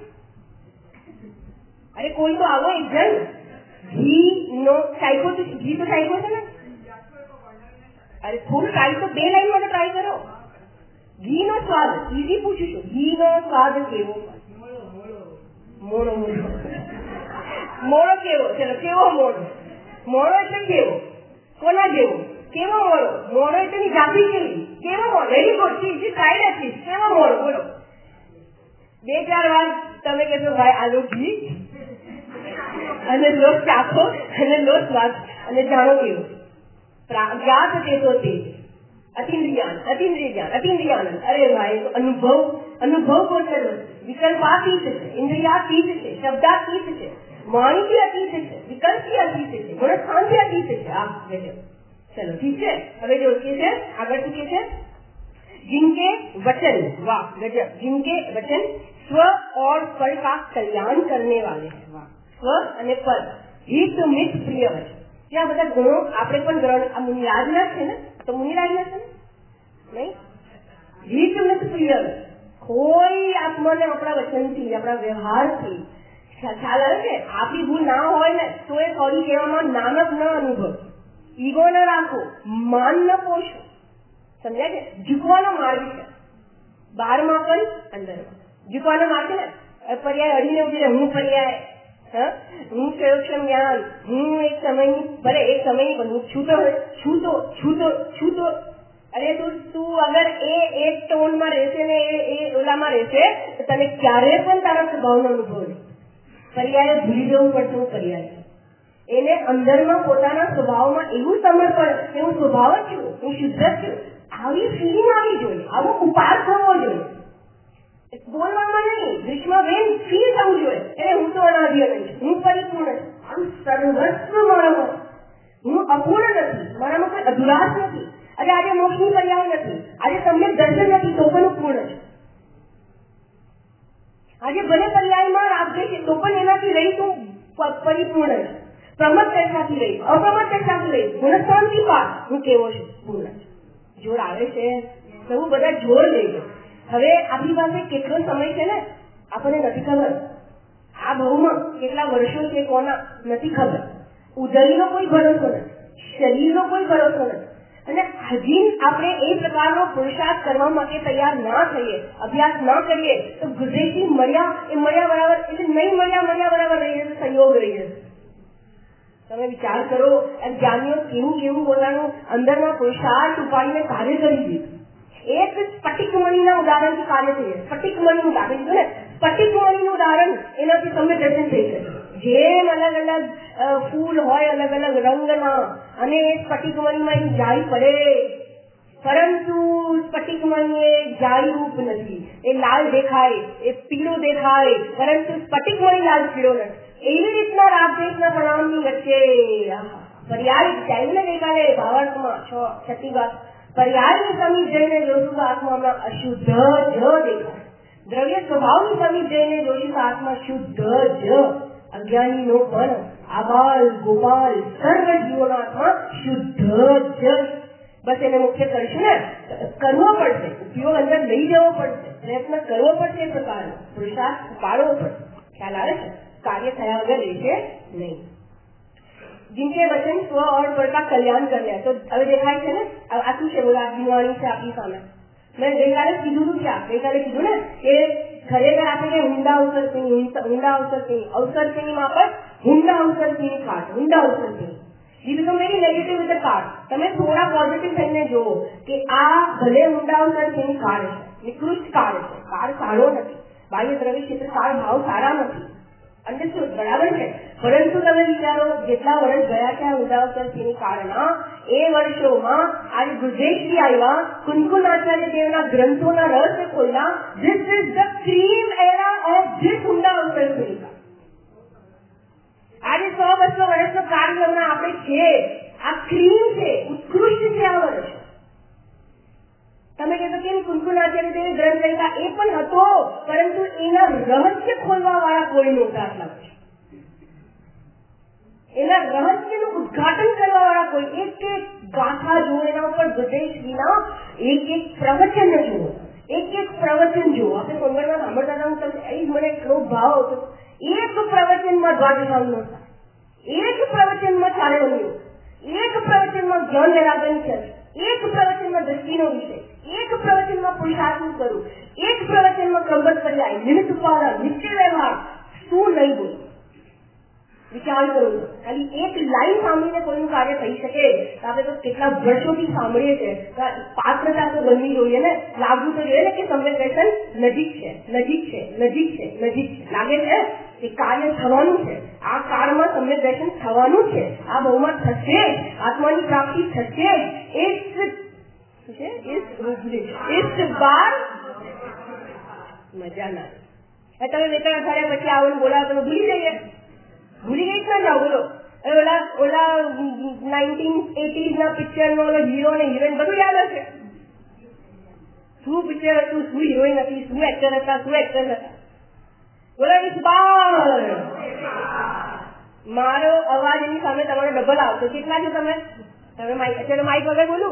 અરે કોઈ તો આવો એક જણ ઘી નો ચાખ્યો તો, ઘી તો ચાખ્યો છે ને? અરે થોડું ટ્રાય તો 2 લાઈન માટે ટ્રાય કરો. ઘી નો સ્વાદ ઈઝી પૂછું છું, ઘી નો સ્વાદ કેવો? મોળો મોળો મોળો કેવો? ચલો કેવો મોળો? મોળો એટલે કેવો? કોના જેવો? કેવો મોળો? મોળો એટલે જાતિ કેવી? કેવો મોળો? વેરી ગુડ, જી ટ્રાય નથી. કેવો મોળો બોલો? 2-4 વાર તમે કહેશો ભાઈ આલો ઘી અને લો ચાખો અને લો સ્વાદ અને જાણો કેવો. જ્ઞાત કેતો તે અતિન્દ્રિયાનંદ. અરે ભાઈ અનુભવ કોણ કર્યો? વિકલ્પાતીત છે, ઇન્દ્રિયાતીત છે, શબ્દાતીત છે, વાણીથી અતીત છે, વિકલ્પથી અતીત છે, ગુણસ્થાનથી અતીત છે. આ ગજબ. ચલો ઠીક છે. હવે જો કે છે આગળ શું કે છે? जिनके वचन, वाह गजब, जिनके वचन स्व और फल का कल्याण करने वाले हैं. वाह, स्व અને ફળ, હિત મિત પ્રિય વચન. આ બધા ગુણો આપણે પણ ગ્રહણ, આ મુનિરાજના છે ને? તો મુનિરાજના છે ને? નહીં? હિત મિત પ્રિય, કોઈ આત્માને આપણા વચનથી, આપણા વ્યવહારથી ખ્યાલ આવે છે. આપણી ભૂલ ના હોય ને તો એ સોરી કહેવામાં નાનક ન અનુભવ, ઈગો ન રાખો, માન ન પોષો. સમજાય છે? ઝૂકવાનો માર્ગ છે, બહારમાં પણ અંદરમાં. ઝૂકવાનો માર્ગ છે ને, પર્યાય અડીને ઉભી રહે. હું પર્યાય, હું પ્રયોગક્ષમ જ્ઞાન, હું એક સમયની, ભલે એક સમયની પણ હું છૂતો. અરે તું અગર એ એક ટોનમાં રહેશે ને એ ઓલામાં રહેશે તો તને ક્યારે પણ તારા સ્વભાવનો અનુભવ નહીં. પર્યાય ભૂલી જવું પડશે. હું પર્યાય એને અંદરમાં પોતાના સ્વભાવમાં એવું સમર્પણ કે હું સ્વભાવ જ છું, હું શુદ્ધ છું, આવી ફિલિંગ આવી જોઈએ, આવો ઉપાર થવો જોઈએ. બોલવામાં નહીં, ગ્રીષ્મબેન ફીલ થવું જોઈએ. એટલે હું તો અનાદિ નહીં, હું પરિપૂર્ણ છું, આમ સર્વસ્વ મારામાં, હું અપૂર્ણ નથી, મારામાં કોઈ અધુરાશ નથી. અરે આજે મોક્ષની પર્યાય નથી, આજે તમને દર્શન નથી તો પણ હું પૂર્ણ છું. આજે ભલે પર્યાયમાં રાખજે છે તો પણ એનાથી રહી તું પરિપૂર્ણ છે. પ્રમત્તતાથી રહી, અપ્રમત્તતાથી રહી, ગુણસ્થાનથી પાર હું કેવો છું? પૂર્ણ છું. જોર આવે છે, બહુ બધા જોર લઈ ગયો. હવે આપણી પાસે કેટલો સમય છે ને આપણને નથી ખબર. આ બહુમાં કેટલા વર્ષો છે કોના નથી ખબર. ઉદયનો કોઈ ભરોસો નથી, શરીરનો કોઈ ભરોસો નથી. અને હજી આપણે એ પ્રકારનો પુરુષાર્થ કરવા માટે તૈયાર ના થઈએ, અભ્યાસ ના કરીએ તો ગુજરેથી મળ્યા બરાબર, એટલે નહીં મળ્યા બરાબર રહી જશે, સંયોગ રહી જશે. તમે વિચાર કરો, જ્ઞાનીઓ કેવું પોતાનું અંદરના પુરુષાર્થ ઉપાડીને કાર્ય કરી દીધું. એક સ્ફટિકમણીના ઉદાહરણથી કાર્ય થઈ જાય. સ્ફટિકમણીનું ઉદાહરણ કીધું ને, સ્ફટિકમણીનું ઉદાહરણ એનાથી તમને દર્શન થઈ જશે. જેમ અલગ અલગ ફૂલ હોય અલગ અલગ રંગના અને એ સ્ફટિકમણીમાં એની જાળી પડે, પરંતુ સ્ફટિકમણી એ જાળી રૂપ નથી. એ લાલ દેખાય, એ પીળો દેખાય, પરંતુ સ્ફટિકમણી લાલ પીળો નથી. એવી રીતના રાગદેશના પ્રણામની વચ્ચે પર્યાય ચાલીને ગઈકાલે ભાવાર્થમાં 6ઠ્ઠી વાત, પર્યાયની સમીપ જઈને જોશું તો આત્મામાં અશુદ્ધ જ દેખાય. દ્રવ્ય સ્વભાવની સમીપ જઈને જોશું તો આત્મા શુદ્ધ જ. અજ્ઞાનીનો પણ આબાલ ગોપાલ સર્વ જીવોનો આત્મા શુદ્ધ જ. બસ એને મુખ્ય કરીશું ને, કરવો પડશે, ઉપયોગ અંદર લઈ જવો પડશે, પ્રયત્ન કરવો પડશે, એ પ્રકારનો પુરુષાર્થ પાડવો પડશે. ખ્યાલ આવે છે? કાર્ય થયા વગર રહેશે નહીં. जिनके वचन स्व और फल का कल्याण करने हैं. तो હવે દેખાય છે ને આ શું છે? બોલા દિવાળી છે આપણી સામે. મેં ગઈકાલે કીધું કીધું ને કે ખરેખર આપણે ઊંડા અવસરથી અવસરથીમાં પણ ઊંડા અવસરથી કાઢ, ઊંડા અવસરથી બીજું મેરી નેગેટિવ રીતે કાઢ. તમે થોડા પોઝિટિવ થઈને જુઓ કે આ ભલે ઊંડા અવસરથી કાળ છે, નિકૃષ્ટ કાળ છે, કાળ સારો નથી, બાહ્ય દ્રવ્ય ક્ષેત્ર કાળ ભાવ સારા નથી. અંડરસ્ટુડ, બરાબર છે. પરંતુ તમે વિચારો જેટલા વર્ષ ગયા છે આ ઊંડા અવસરથી કાળના, એ વર્ષોમાં આજે ગુજરેશજી આવ્યા, કુનકુન આચાર્ય દેવના ગ્રંથોના રહસ્ય ખોલ્યા. This is the cream era of this ઊંડા અવસરથી. આજે 100-200 વર્ષનો કાળ આપણે છે, આ ક્રીમ છે, ઉત્કૃષ્ટ પુરુષ છે આ વર્ષ. તમે કહેતો કેમ કુંકુનાચાર્ય દેવે ગ્રંથ લખ્યા, એ પણ હતો, પરંતુ એના રહસ્ય ખોલવા વાળા કોઈ નહોતા આટલા વર્ષ. એના રહસ્યનું ઉદઘાટન કરવા વાળા કોઈ. એક એક ગાથા જુઓ, એના ઉપર ગજેશ્રીના એક એક પ્રવચન જુઓ, એક એક પ્રવચન જુઓ. આપણે સોમવારમાં સાંભળતા હતા, હું તમને એ જ મને એટલો ભાવ હતો. એક પ્રવચનમાં દ્વાદશાંનો થાય, એક પ્રવચનમાં ચારેવણીઓ, એક પ્રવચનમાં જ્ઞાન વૈરાગ્યની ચર્ચા, એક પ્રવચનમાં દ્રષ્ટિનો વિષય, એક પ્રવચનમાં પુરુષાર્થનું કરવું, એક પ્રવચનમાં ક્રમબદ્ધ પર્યાય, નિમિત્ત ઉપાદાન, નિત્ય વ્યવહાર. શું નહીં બોલું, વિચાર કરો. ખાલી એક લાઈન સાંભળીને કોઈનું કાર્ય થઈ શકે. આપણે તો કેટલા વર્ષોથી સાંભળીએ છીએ. પાત્રતા તો બનવી જોઈએ ને, લાગવું તો જોઈએ ને કે સંવેદન નજીક છે, નજીક છે, નજીક છે, નજીક છે. લાગે છે કે કાર્ય થવાનું છે, આ કાળમાં સંવેદન થવાનું છે, આ બહુમાં થશે, આત્માની પ્રાપ્તિ થશે. ઇસ બાર મજા ના. તમે બે ત્રણ અઠવાડિયા પછી આવો બોલાવો, તમે ભૂલી જઈએ, ભૂલી ગઈ ના જાઓ. બોલો ઓલા 1980s ના પિક્ચર નો હીરો ને હિરોઈન બધું યાદ હશે. શું પિક્ચર હતું, શું હિરોઈન હતી, શું એક્ટર હતા, શું એક્ટર હતા. બોલો ઇસ બાર. મારો અવાજ એની સામે તમારો ડબલ આવતો. કેટલા છો તમે? તમે અત્યારે માઇક વગર બોલું.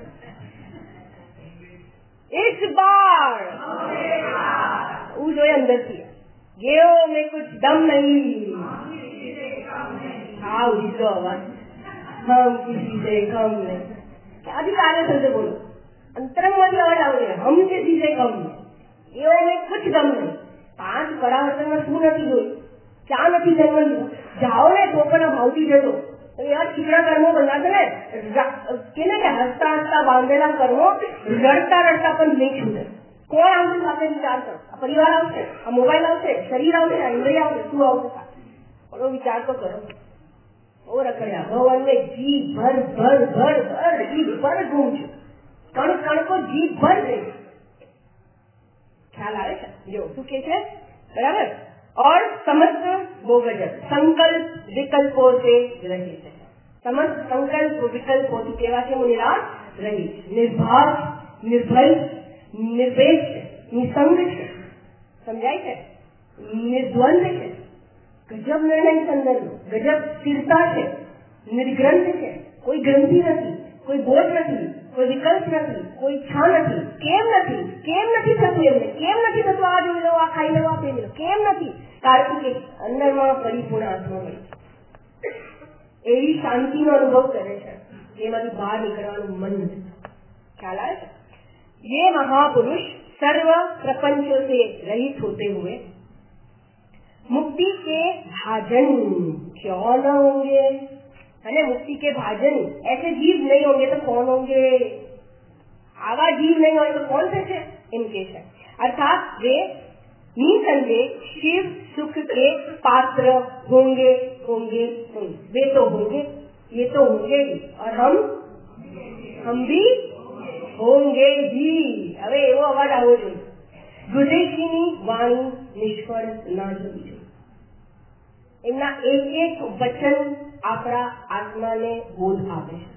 ઇસ બાર હું જોઈએ અંદરથી ગયો મેં કુછ દમ નહીં. હા ઉડીતો અવાજ, હમ કિસી से कम नहीं. ક્યાંથી કાર્ય થશે? બોલો અંતરંગમાંથી અવાજ આવે છે, હમ કિસી से कम नहीं, એવો મેં કુછ દમ નહીં. 5 પરાવર્તનમાં શું નથી જોયું, ક્યાં નથી જન્મ લીધો. જાઓ ને તો પણ ભાવથી જતો. એવા ચીકણા કર્મો બનાશે ને કે હસતા હસતા બાંધેલા કર્મો રડતા રડતા પણ નહીં છૂટે. કોણ આવશે સાથે? વિચાર કરો. આ પરિવાર આવશે, આ મોબાઈલ આવશે, શરીર આવશે, આ ઇન્દ્રિય આવશે, શું આવશે સાથે? બોલો વિચાર તો કરો. બહુ રખડ્યા ભગવાનને જી ભર ભર ભર ભર જી ભર ઘૂમ છું, કણ કણ કો જી ભર ગઈ. ખ્યાલ આવે છે? જો શું કે છે, બરાબર. और समस्त वो गजब संकल्प विकल्पो से रहित है. समस्त संकल्प विकल्पो से केवा के मुनिराज रहित, निर्भार, निर्भय, निर्वेश, निसंग છે. સમજાય છે? નિર્દ્વંદ છે. ગજબ નિર્ણય સંદર્ભ, ગજબ સ્થિરતા છે, નિર્ગ્રંથ છે. કોઈ ગ્રંથિ નથી, કોઈ બોધ નથી, કોઈ વિકલ્પ નથી, કોઈ ઈચ્છા નથી. કેમ નથી? કેમ નથી થતું એમને? કેમ નથી થતું? આ જોઈ લો, આ ખાઈ લો, આ પી લો. કેમ નથી? કારણ કે અંદરમાં પરિપૂર્ણ આત્મા હોય, એવી શાંતિનો અનુભવ કરે છે, એમાંથી બહાર નીકળવાનું મન નથી. ખ્યાલ આવે છે? ये महापुरुष सर्व प्रपंचों से रहित होते हुए मुक्ति के भाजन क्यों न होंगे? अरे मुक्ति के भाजन ऐसे जीव नहीं होंगे तो कौन होंगे? आवा जीव नहीं होंगे तो कौन से इनके है. अर्थात वे निसंदेह शिव सुख के पात्र होंगे होंगे होंगे. वे तो होंगे, ये तो होंगे ही, और हम भी होंगे ही. હવે એવો અવાજ આવવો જોઈએ. ગુરુજીની વાણી નિષ્ફળ ન જવી જોઈએ. એમના એક એક વચન આપણા આત્માને બોધ આપે છે.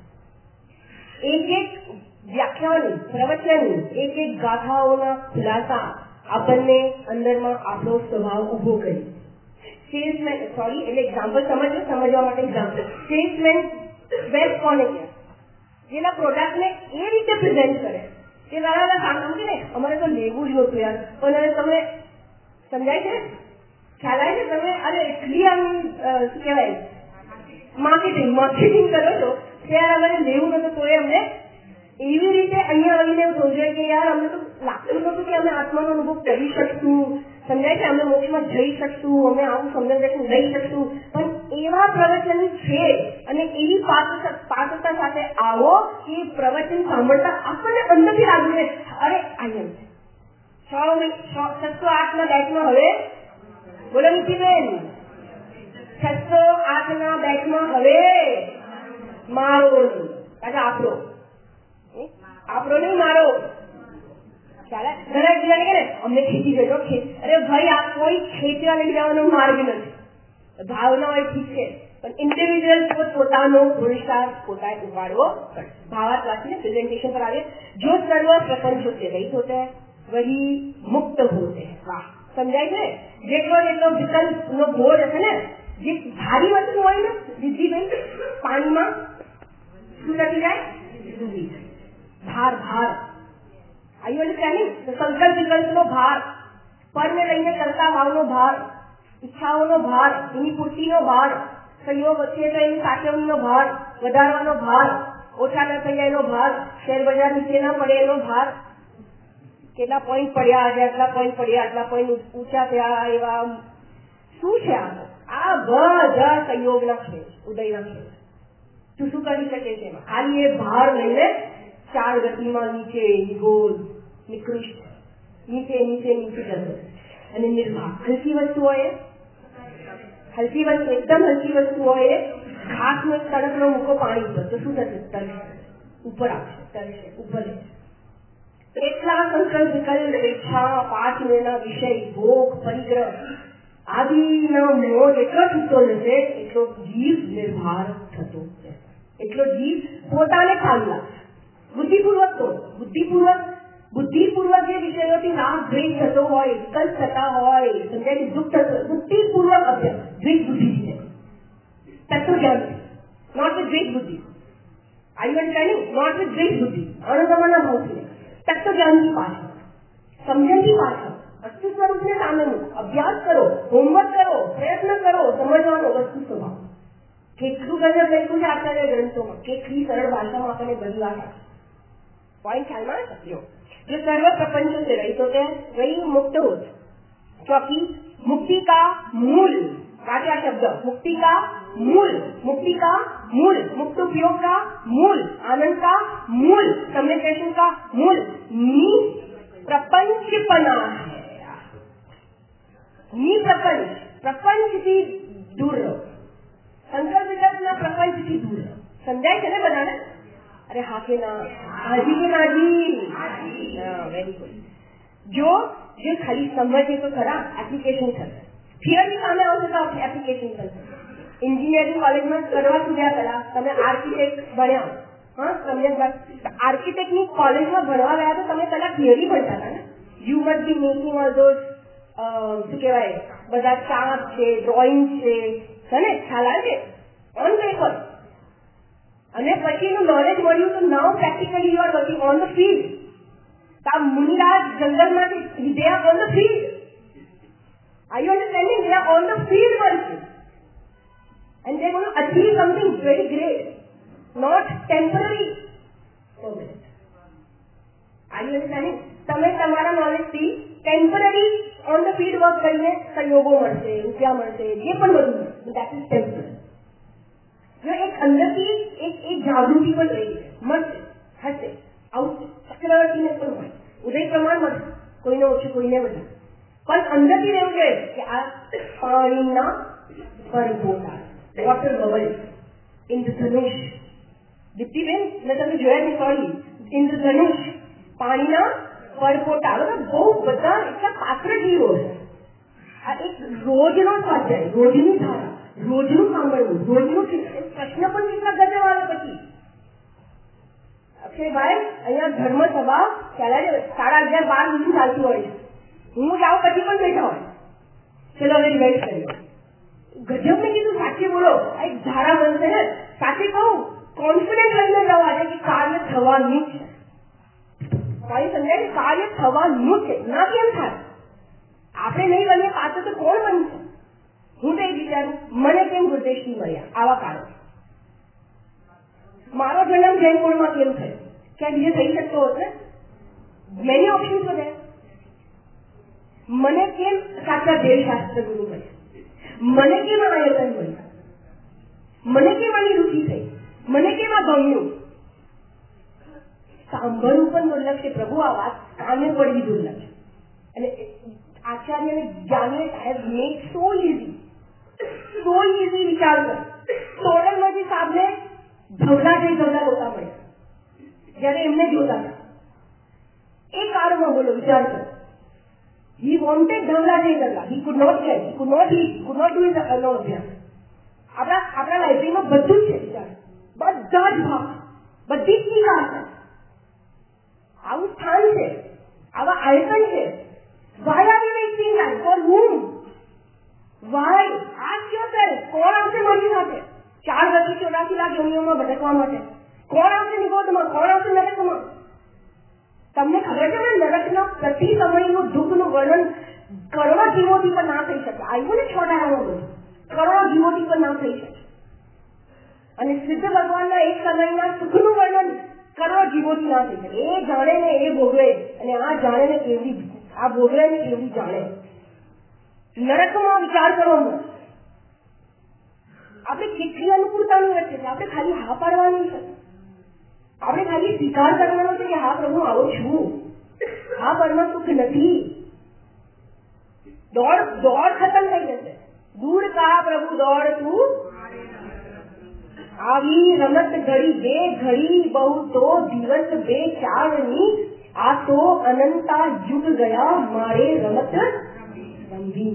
એક એક વ્યાખ્યાન, પ્રવચન, એક એક ગાથાઓના ખુલાસા આપણને અંદરમાં આપણો સ્વભાવ ઉભો કરી. સેલ્સમેન, સોરી એટલે એક્ઝામ્પલ સમજવા માટે એક્ઝામ્પલ. સેલ્સમેન બેસ્ટ કોને કહે? જેના પ્રોડક્ટને એ રીતે પ્રેઝન્ટ કરે કે દાદા સાંભળું ને અમારે તો લેવું જ નહોતું યાર, પણ હવે તમે સમજાય છે, ખ્યાલ આવે છે? તમે અરે એટલી આમ શું કહેવાય માર્કેટિંગ કરો છો કે યાર અમારે લેવું નતું તો અમને એવી રીતે અહીંયા આવીને એવું થવું જોઈએ કે યાર અમને તો લાગતું નતું કે અમે આત્માનો અનુભવ કરી શકશું. સમજાય છે? અમે મોક્ષમાં જઈ શકશું, અમે આવું સંવેદન લઈ શકશું. પણ એવા પ્રવચન છે અને એવી પાત્રતા સાથે આવો કે પ્રવચન સાંભળતા આપણને અંદરથી લાગ્યું છે અરે આયમ 608 બેચમાં હવે બોલો નીતિબેન 608 બેચમાં હવે મારો આપણો નહીં મારો. ઘણા જીવાને કે અમને ખેતી જજો. અરે ભાઈ આ કોઈ ખેતીવા લઈ જવાનો માર્ગ નથી. ભાવના હોય ઠીક છે, પણ ઇન્ડિવિજ્યુઅલ પોતાનો પુરસ્કાર પોતાએ ઉગાડવો પડશે. ભાવાર્થ વાંચીને પ્રેઝન્ટેશન पर आगे. जो सर्व प्रपंचों से रहित होते हैं वही मुक्त होते हैं. वाह, સમજાય છે? જેટલો વિકલ્પનો બોર હશે ને, જે ભારી વસ્તુ હોય ને દીદીભાઈ, પાણીમાં શું થતી જાય? ડૂબી જાય. ભાર આઈ અન્ડરસ્ટેન્ડિંગ? સંકલ્પ વિકલ્પનો ભાર, પરને લઈને કરતા ભાવનો ભાર, ઈચ્છાઓનો ભાર, એની પૂર્તિનો ભાર, સહયોગ વચ્ચે તો એની સાચવણીનો ભાર, વધારવાનો ભાર, ઓછા ન થઈ જાય એનો ભાર, શેર બજાર નીચે ન પડે એનો ભાર, કેટલા પોઈન્ટ પડ્યા, આજે આટલા પોઈન્ટ પડ્યા, આટલા પોઈન્ટ ઊંચા થયા, એવા શું છે આ બધા સહયોગના છે, ઉદયના છે. તું શું કરી શકે છે એમાં? ખાલી એ ભાર લઈને 4 ગતિમાં નીચે ગોળ નિકૃષ્ટ નીચે જતો. અને નિર્ભાર હલકી વસ્તુ હોય, એકદમ હલકી વસ્તુ હોય, ઘાસનો તડકનો મૂકો પાણી ઉપર તો શું થશે? તરશે, ઉપર આવશે, તરશે, ઉપર. એટલા સંકલ્પ વિકલ્પ, ઈચ્છા, 5 ઇન્દ્રિયના વિષય, ભોગ, પરિગ્રહ આદિનો મોહ એટલો છૂટતો જશે, એટલો જીવ નિર્ભાર થતો જશે, એટલો જીવ પોતાને ખાલી લાગશે. બુદ્ધિપૂર્વક જે વિષયોથી રાગ દ્વેષ થતો હોય, વિકલ્પ થતા હોય, સમજાય દુઃખ થતો, બુદ્ધિપૂર્વક અભ્યાસ, દ્વેષ બુદ્ધિ છે, તત્વજ્ઞાન, નોટ વિથ દ્વેષ બુદ્ધિ. આઈ અન્ડરસ્ટેન્ડિંગ? નોટ વિથ દ્વેષ બુદ્ધિ. અણગમના ભાવથી તત્વજ્ઞાનની પાછળ, સમજણની પાછળ, વસ્તુ સ્વરૂપને સામે મૂકો, અભ્યાસ કરો, હોમવર્ક કરો, પ્રયત્ન કરો, સમજવાનો વસ્તુ સ્વભાવ. કેટલું ગજબ લખ્યું છે આચાર્ય ગ્રંથોમાં, કેટલી સરળ ભાષામાં આપણને બધી વાત આપે. पॉइंट ख्याल में सकते हो. जो सर्व प्रपंचों से रहित होते हैं वही मुक्त होते हैं, क्योंकि मुक्ति का मूल, क्या शब्द? मुक्ति का मूल, मुक्त उपयोग का मूल, आनंद का मूल, कम्युनिकेशन का मूल प्रपंचपना है. प्रपंच થી दूर रहो, संकल्प विकल्पના प्रपंचથી दूर रहो. સમજાય છે ને બધાને? अरे हाँ के ना, हाजी के नाजी, वेरी गुड. जो खाली समझे तो खरा, एप्लिकेशन करते. थियरी साમે આવશે તો એપ્લિકેશન કરશે. એન્જિનિયરિંગ કોલેજમાં કરવા સુધ્યા પહેલા તમે આર્કિટેક્ટ બન્યા, હા, તમને આર્કિટેક્ટની કોલેજમાં ભણવા ગયા તો તમે પહેલા થિયરી ભણતા હતા ને. You must be making all those શું કહેવાય, બધા ચાર્ટ છે, ડ્રોઈંગ છે, ને ખ્યાલ આવે છે ઓન પેપર. અને પછી એનું નોલેજ મળ્યું તો now practically you are working on the field. આ મુનિરાજ જંગલમાંથી they are on the field. Are you understanding? They are on the field working and they gonna achieve something very great, not temporary. Are you understanding? તમે તમારા નોલેજથી temporary on the field work કરીને સહયોગો મળશે, રૂપિયા મળશે, જે પણ બધું મળશે, દેટ ઇઝ ટેમ્પરરી. जो एक अंदर की एक जागृति पर रही है, मत हसे आउट चक्रवर्ती ने પણ હોય, ઉદય પ્રમાણ મળશે, કોઈને ઓછું કોઈને વધારે, પણ અંદરથી રહેવું જોઈએ કે આ પાણીના પરપોટા, વોટર બબલ, ઇન્દ્રધનુષ. દીપ્તિબેન મેં તમે જોયા છે, સોરી, ઇન્દ્રધનુષ, પાણીના પરપોટા, બહુ બધા એટલા પાત્ર જીવો છે. આ એક રોજનો સ્વાધ્યાય, રોજની ધારા, રોજનું સાંભળવું, રોજનું પ્રશ્ન પણ કેટલા ગજબ આવે. પછી અક્ષયભાઈ અહીંયા ધર્મસભા ચાલે છે, 11:30-12 સુધી ચાલતી હોય છે. હું જાઉં પછી પણ બેઠા હોય, ચલો હવે રિવાઇઝ કરીએ. ગજબ મેં કીધું, સાચે બોલો, આ એક ધારા બનશે ને. સાચે કહું, કોન્ફિડન્સ લઈને જવા છે કે કાર્ય થવાનું જ છે. સમજાય? કાર્ય થવાનું જ છે. ના કેમ થાય? આપણે નહીં બનીએ પાછળ તો કોણ બનશે? હું તો એ વિચારું, મને કેમ ગુરુદેવજી મળ્યા આવા કાળો? મારો જન્મ જૈન કુળમાં કેમ થયો? ક્યાં બીજે થઈ શકતો હોત ને? મેની ઓપ્શન્સ વધે. મને કેમ સાચા દેવશાસ્ત્ર ગુરુ મળ્યા? મને કેમ આયતન મળ્યા? મને કેમ આની રુચિ થઈ? મને કેમ આ ગમ્યું? સાંભળવું પણ દુર્લભ છે પ્રભુ, આ વાત કાને પડવી દુર્લભ છે. અને આચાર્યને જ્ઞાને હેઝ મેડ સો ઇઝી વિચાર કર. સોરણમાંથી સાહેબને ધવલા હોતા મળ્યા જયારે એમને જોતા હતા. એ કાળમાં બોલો, વિચાર કરો. He wanted ધવલા. He could not get, he could not eat, he could not do his અભ્યાસ. આપણા લાઇબ્રેરીમાં બધું જ છે વિચાર, બધા જ ભાગ, બધી જ ટીકા છે, આવું સ્થાન છે, આવા આયતન છે. Why are you wasting time? For whom? Why? Ask yourself. કોણ આવશે મારી સાથે 4,84 લાખ યોનિઓમાં ભટકવા માટે? કોણ આવશે નિગોદમાં? કોણ આવશે નરકમાં? તમને ખબર છે ને, નરકના પ્રતિ સમયનું દુઃખનું વર્ણન કરોડો જીવોથી પણ ના થઈ શકે. આવ્યું ને છોટામાં બધું, કરોડો જીવોથી પણ ના થઈ શકે. અને સિદ્ધ ભગવાનના એક સમયના સુખનું વર્ણન કરોડો જીવોથી ના થઈ શકે. એ જાણે ને એ ભોગવે, અને આ જાણે ને કેવી, આ ભોગવે ને કેવી જાણે. નરકમાં વિચાર કરવાનો આપણે કેટલી અનુકૂળતાની વચ્ચે છે. આપણે ખાલી હા પાડવાની છે, આપણે ખાલી સ્વીકાર કરવાનો છે કે હા પ્રભુ આવો છું. હા પરમ સુખ નથી. દોડ ખતમ થઈ જશે. દૂર કા પ્રભુ દોડ તું આવી રમત ઘડી બે ઘડી બહુ તો દિવસ બે ચારની આ તો અનંતા યુગ ગયા મારે રમત રમવી.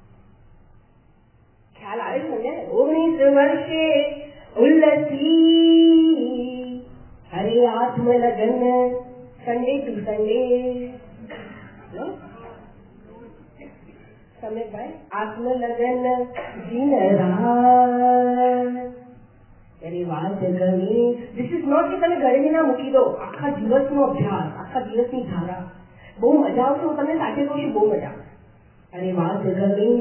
ખ્યાલ આવે છે ને? 19 વર્ષે ઉલ્લસી હરે આત્મ લગન સન્ડે ટુ સન્ડે. સમીરભાઈ, આત્મ લગન દિન રાત એની વાત ગમી. ધીસ ઇઝ નોટ કે તમે ઘરે ના મૂકી દો. આખા દિવસનો અભ્યાસ, આખા દિવસની ધારા. બહુ મજા આવશે. હું તમને સાથે કહું છું, બહુ મજા. અરે વાત ગમી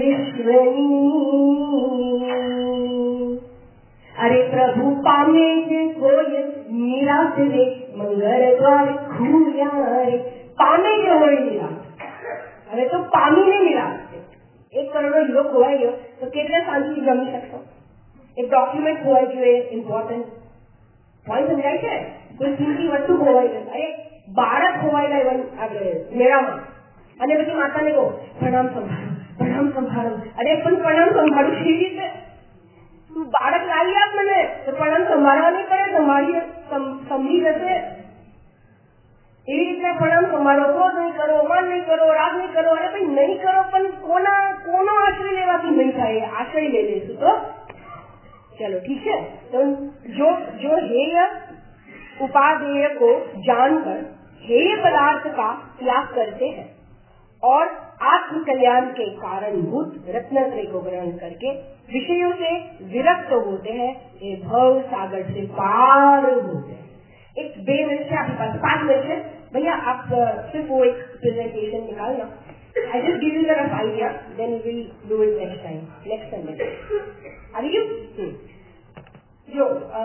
વિશ્વની, અરે પ્રભુ પામે છે કોઈ નિરાશ રે, મંગળ દ્વાર ખુલ્યા રે. પામે છે હોય નિરાશ, હવે તો પામીને નિરાશ છે. 1 કરોડ યુવક ખોવાઈ ગયો તો કેટલા શાંતિથી ગમી શકશો? એક ડોક્યુમેન્ટ ખોવાઈ ગયો, ઇમ્પોર્ટન્ટ પોઈન્ટ સમજાય છે. કોઈ કિંમતી વસ્તુ ખોવાઈ ગઈ, અરે બાળક ખોવાઈ ગયો મેળામાં, અને પછી માતાને કહો પ્રણામ સંભાળો, પ્રણામ સંભાળો. અરે પણ પ્રણામ સંભાળું કેવી રીતે? તું બાળક લાવી આપ મને, તો પ્રણામ સંભાળવા નહીં પડે, સંભાળી સમજી જશે. એવી રીતે પ્રણામ સંભાળો. ક્રોધ નહીં કરો, માન નહીં કરો, રાગ નહીં કરો. અરે ભાઈ નહીં કરો, પણ કોનો આશ્રય લેવાથી નહીં થાય? આશ્રય લઈ લઈશું તો चलो ठीक है. तो जो हेय उपादेय को जानकर हेय पदार्थ का त्याग करते हैं और आत्म कल्याण के कारणभूत रत्नत्रय को ग्रहण करके विषयों से विरक्त होते हैं, ये भव सागर से पार होते हैं. एक 2 मिनट से आपके पास 5 मिनट है भैया, आप सिर्फ वो एक प्रेजेंटेशन निकालना. I just give you the rough idea, then we will do it next time, next Sunday. Are you? જો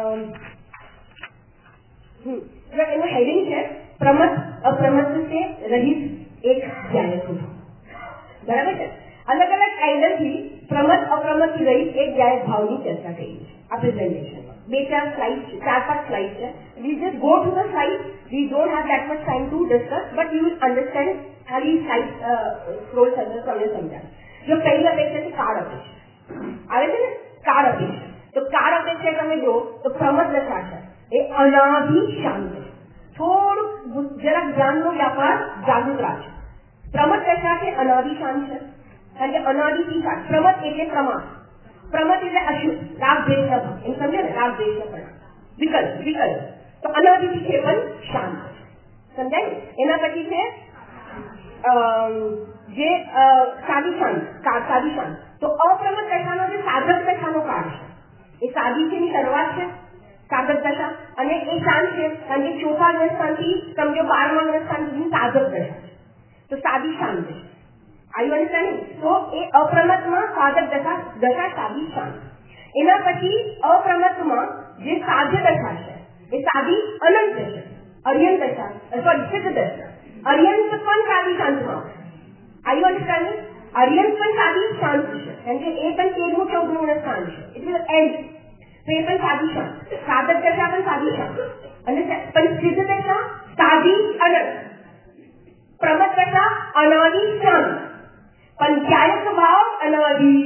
એનું હેડિંગ છે પ્રમત અપ્રમત से रहित एक ज्ञायक भाव. બરાબર છે? અલગ અલગ એંગલથી પ્રમત અપ્રમત થી રહિત એક જ્ઞાયક ભાવની ચર્ચા કરી છે આ પ્રેઝન્ટેશનમાં. 2-4 સ્લાઇડ છે, 4-5 સ્લાઇડ છે. We just go to the slide. We don't have that much time to discuss, but you will understand. ખાલી સ્લાઇડ સ્ક્રોલ થશે તમને સમજાય. જો પહેલી અપેક્ષા છે કાર અપેક્ષા આવે છે ને, કાર અપેક્ષા. તો કાર અપેક્ષા તમે જો તો પ્રમત દશા છે એ અનાદિ શાંત છે. થોડું જરા જ્ઞાનનો વ્યાપાર જાગૃત રાખે. પ્રમત દશા છે અનાદિ શાંત છે, કારણ કે અનાદિથી શાંત. પ્રમત એટલે પ્રમાણ, પ્રમત એટલે અશુદ્ધ, રાગ દ્વેષ ન ભાવ. એમ સમજે ને? રાગ દ્વેષ ન પણ વિકલ્પ. તો અનાદિથી છે પણ શાંત, સમજાય ને? એના પછી છે જે સાદી શાંત. તો અપ્રમત દશાનો જે સાધક દશાનો કાળ છે, એ સાદી છે ની શરૂઆત છે સાધક દશા, અને એ શાંત છે કારણ કે 4થા ગ્રહસ્થાનથી સમજો 12મા ગ્રહસ્થાન સુધી સાધક દશા છે. તો સાદી શાંત છે. I understanding? તો એ અપ્રમતમાં સાધક દશા સાદી શાંત. એના પછી અપ્રમતમાં જે સાધ્ય દશા છે એ સાદી અનંત છે, અર્યંત દશા, સિદ્ધ દશા. અર્યંત પણ સાદી શાંતમાં. આઈ અન્ડરસ્ટેન્ડિંગ? અર્યંત પણ સાદી શાંત છે, કારણ કે એ પણ 13મું 14મું સ્થાન છે. It will end. તો એ પણ સાદી શાંત. સાધક દશા પણ સાદી શાંત, અને પણ સિદ્ધ દશા સાદી અનંત. પ્રમત દશા અનાદિ શાંત, પણ જ્ઞાયક ભાવ અનાદિ.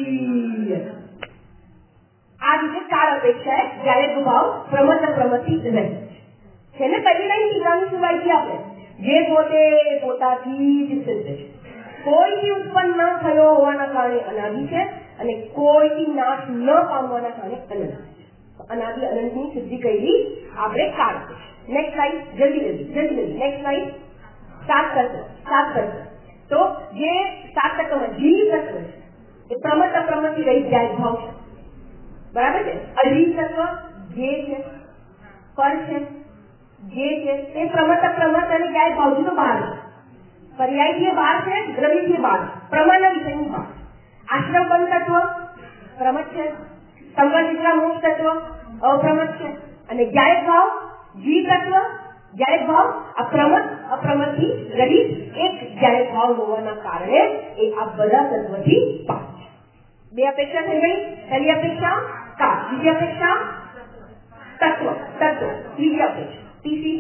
આ રીતે 4 અપેક્ષા જ્ઞાયક ભાવ પ્રમત અપ્રમતથી રહે છે ને. પહેલી લાઈન ટીકાની શું વાંચી આપણે? જે પોતે પોતાથી જ સિદ્ધ છે. કોઈથી ઉત્પન્ન ન થયો હોવાના કારણે અનાદિ છે અને કોઈથી નાશ ન પામવાના કારણે અનંત છે. અનાદિ અનંતની સિદ્ધિ કરી આપણે કાળ છે. નેક્સ્ટ સ્લાઇડ, જલ્દી નેક્સ્ટ સ્લાઇડ. સાત તત્વ. તો જે સાત તત્વમાં જીવ તત્વ છે એ પ્રમત અપ્રમતથી રહી જાય ભાવ છે, બરાબર છે. અજીવ તત્વ જે છે, પર છે, જે છે એ પ્રમત અપ્રમત અને જાય ભાવથી તો બહાર છે. પર્યાયથી બહાર છે, દ્રવ્યથી બહાર, પ્રમાણના વિષયની બહાર. આશ્રમ બંધ તત્વ પ્રમત છે, સંગઠિતના મોક્ષ તત્વ અપ્રમત છે અને જાયક ભાવ જીવ તત્વ જાયક ભાવ અપ્રમતથી રહી એક જાયક ભાવ હોવાના કારણે એ આ બધા તત્વથી બહાર છે. બે અપેક્ષા થઈ ગઈ. પહેલી અપેક્ષા કાળ, બીજી અપેક્ષા તત્વ, ત્રીજી અપેક્ષા ત્રીજી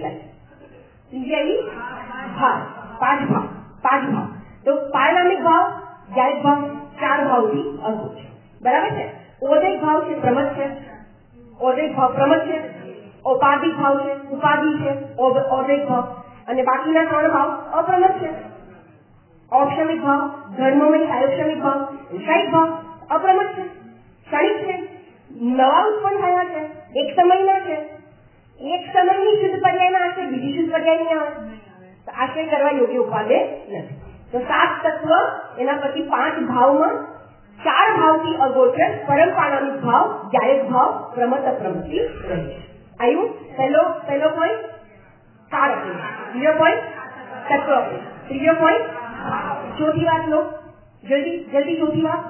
આવી ભાવ, પાંચ ભાવ. તો પારિણામિક ભાવ જાયક ભાવ ચાર ભાવથી અલગ છે, બરાબર છે. ઓદૈક ભાવ છે પ્રમત છે, ઓદૈક ભાવ પ્રમત છે. ઔપાધિક ભાવ છે, ઉપાધિ છે, ઓદૈક ભાવ અને બાકીના ત્રણ ભાવ અપ્રમત છે. ઔક્ષમિક ભાવ, ધર્મમય આયોક્ષમિક ભાવ, વિષયિક ભાવ અપ્રમત છે, ક્ષણિક છે, નવા ઉત્પન્ન થયા છે, એક સમયના છે. એક સમયની શુદ્ધ પર્યાયના આશય બીજી શુદ્ધ પર્યાયની આવે, આશય કરવા યોગ્ય ઉપાદે નથી. તો સાત તત્વ એના પછી પાંચ ભાવમાં ચાર ભાવથી અગોચર પરમ પાણામિક ભાવ, જાયક ભાવ, પ્રમત અપ્રમતથી રહે છે. આવ્યું પહેલો પોઈન્ટ કાળ અપેક્ષા, બીજો પોઈન્ટ તત્વ અપેક્ષા, ત્રીજો પોઈન્ટ ચોથી વાત લો જલ્દી ચોથી વાત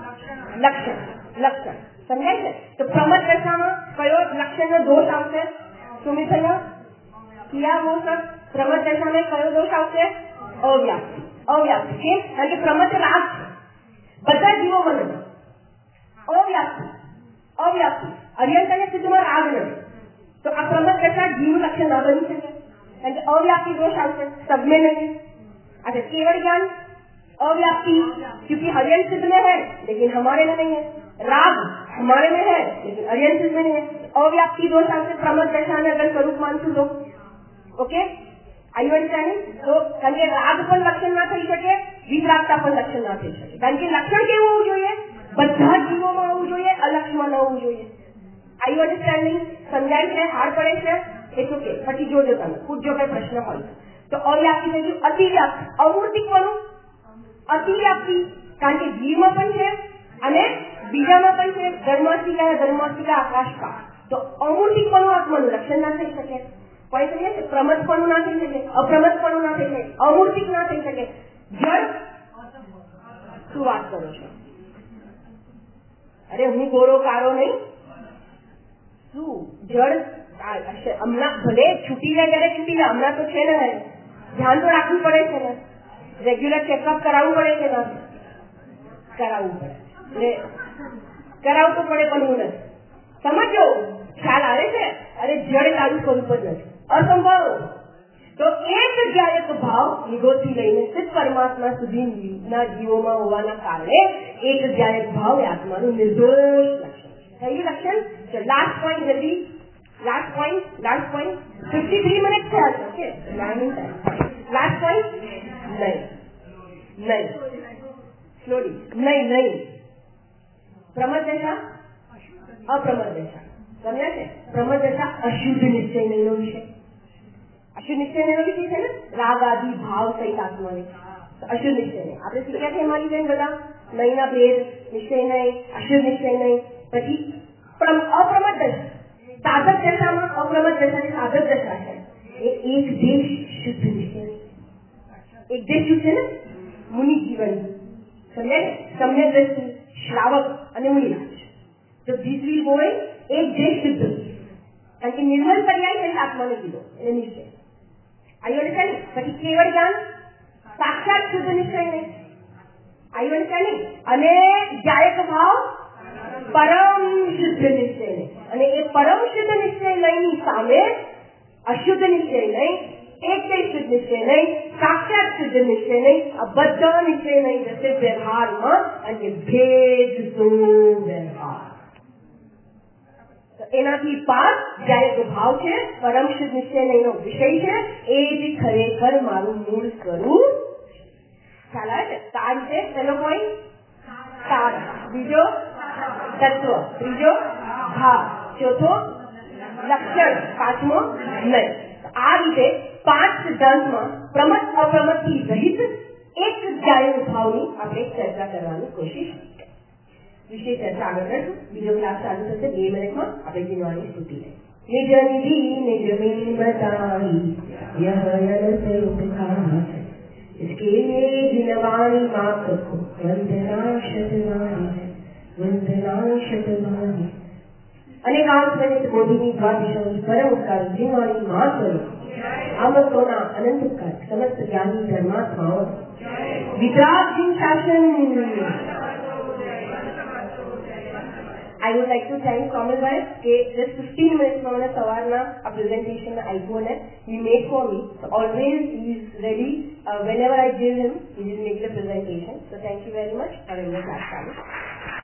લક્ષણ સમજાય છે. તો પ્રમત દશામાં કયો લક્ષણનો દોષ આવશે? સુમિત કિયા वो सब प्रमत दशा में कयो दोष આવશે? અવ્યાપ્તિ. કેમ? કારણ કે પ્રમત રાગ છે, બધા જીવો બને. અવ્યાપ્તિ અર્યંત અને સિદ્ધમાં રાગ નથી. તો આ પ્રમત દશા જીવનું લક્ષણ ના બની શકે, કારણ કે અવ્યાપ્તિ दोष આવશે, सब में नहीं. अच्छा, केवल ज्ञान अव्याप्ति, क्योंकि हरियंत सिद्ध में है लेकिन हमारे में नहीं है. राग हमारे में है लेकिन हरियंत सिद्ध में नहीं है. अव्याप्ति दोष આવશે પ્રમત દશાને અગર સ્વરૂપ માનશું તો. Okay, are you understanding? તો કારણ કે રાગ પણ લક્ષણ ના થઈ શકે, વિતરાગતા પણ લક્ષણ ના થઈ શકે. કારણ કે લક્ષણ કેવું હોવું જોઈએ? બધા જીવોમાં હોવું જોઈએ, અલક્ષમાં ન હોવું જોઈએ. Are you understanding? સમજાય છે? હાર્ડ પડે છે? એટલે ઓકે, પછી જોજો તમે પૂછજો કઈ પ્રશ્ન હોય તો. અવ્યાપ્તિ થઈ ગયું. અતિવ્યાપ્તિ, અમૂર્તિકપણું. અતિવ્યાપ્તિ કારણ કે જીવમાં પણ છે અને બીજામાં પણ છે. ધર્માસ્તિકા આકાશકા. તો અમૂર્તિકપણું આત્માનું લક્ષણ ના થઈ શકે. કોઈ સમજે છે? પ્રમતપણું ના થઈ શકે, અપ્રમતપણું ના થઈ શકે, અમૂર્તિક ના થઈ શકે. જળ શું વાત કરો છો? અરે હું ગોરો કાળો નહીં, શું જળ હમણાં ભલે છૂટી જાય ત્યારે છૂટી જાય, હમણાં તો છે ને, ધ્યાન તો રાખવું પડે છે ને, રેગ્યુલર ચેકઅપ કરાવવું પડે છે ને, કરાવવું પડે, કરાવવું તો પડે પણ હું નથી. સમજો, ખ્યાલ આવે છે? અરે જળ કાળું સ્વરૂપ જ નથી, અસંભવ. તો એક જાયક ભાવ નિગોથી લઈને સિદ્ધ પરમાત્મા સુધીના જીવોમાં હોવાના કારણે એક જાયક ભાવ એ આત્માનું નિર્દોષ લક્ષણ છે. કયું લક્ષણ? લાસ્ટ પોઈન્ટ જલ્દી, લાસ્ટ પોઈન્ટ 53 મિનિટ થયા છે. ઓકે, લાસ્ટ પોઈન્ટ નહીં સ્લોલી નહીં પ્રમત દશા અપ્રમત દશા. સમજ્યા છે? પ્રમત દશા અશુદ્ધ નિશ્ચય નહીંનો વિષય. અશુદ્ધ નિશ્ચય નહીંનો વિષય છે ને, રાગ આદિ ભાવ સહિત આત્માને અશુદ્ધ નિશ્ચય નહીં. આપણે શીખ્યા છે અમારી બેન બધા નહીંના ભેદ, નિશ્ચય નહીં, અશુદ્ધ નિશ્ચય નહીં. પછી અપ્રમત દશા, સાધક દશામાં અપ્રમત દશા સાધક દશા છે. એક દેશ શુદ્ધ નિશ્ચય, એક દેશ શુદ્ધ છે ને, મુનિ જીવન. સમજાય ને? સમ્યક દ્રષ્ટિ, શ્રાવક અને મુનિરાજ. તો ધીસ વિલ હોય એક દેશ શુદ્ધ, કારણ કે નિર્મલ પર્યાય સહિત આત્માને કીધો એટલે નિશ્ચય. આયુ અન્ડરસ્ટેન્ડિંગ? પછી કેવળ જ્ઞાન, સાક્ષાત શુદ્ધ નિશ્ચય નહીં. આયુ અન્ડરસ્ટેન્ડિંગ? અને જાયક ભાવ પરમ શુદ્ધ નિશ્ચય નહીં. અને એ પરમ શુદ્ધ નિશ્ચય લઈની સામે અશુદ્ધ નિશ્ચય નહીં, એક શુદ્ધ નિશ્ચય નહીં, સાક્ષાત શુદ્ધ નિશ્ચય નહીં. આ બધા નિશ્ચય નહીં જશે વ્યવહારમાં, અને ભેદ તો વ્યવહાર. એનાથી પાર જાયક ભાવ છે, પરમ શુદ્ધ નિશ્ચય નહીંનો વિષય છે. એ જ ખરેખર મારું મૂળ સ્વરૂપ. ખ્યાલ આવે છે? સાર છે પહેલો પોઈન્ટ, સાર. બીજો તત્વ, ત્રીજો ભાવ, ચોથો લક્ષણ, પાંચમો લય. આ રીતે 5 સિદ્ધાંતમાં પ્રમત અપ્રમતથી રહિત એક જ્ઞાન ભાવની આપણે ચર્ચા કરવાની કોશિશ વિશે ચર્ચા આગળ કરીશું. બીજો ક્લાસ ચાલુ થશે 2 મિનિટમાં. આપણે જીવવાની સ્તુતિ લઈએ. નિજ નિધિ નિજ મીન बताई यह नर से उपकार इसके लिए जिनवाणी मात को वंदना शतवाणी अनेकांत वनित बोधिनी द्वादिशों परम उपकार जिनवाणी मात करो आमतोना अनंत उपकार समस्त ज्ञानी धर्मात्माओं वितराग जिन शासन. I would like to thank Kamalbhai કે just 15 minutes માં મને સવારના આ presentation આપ્યું અને he made for me. So always he is ready whenever I give him, he will make the presentation. So thank you very much. Have a nice class.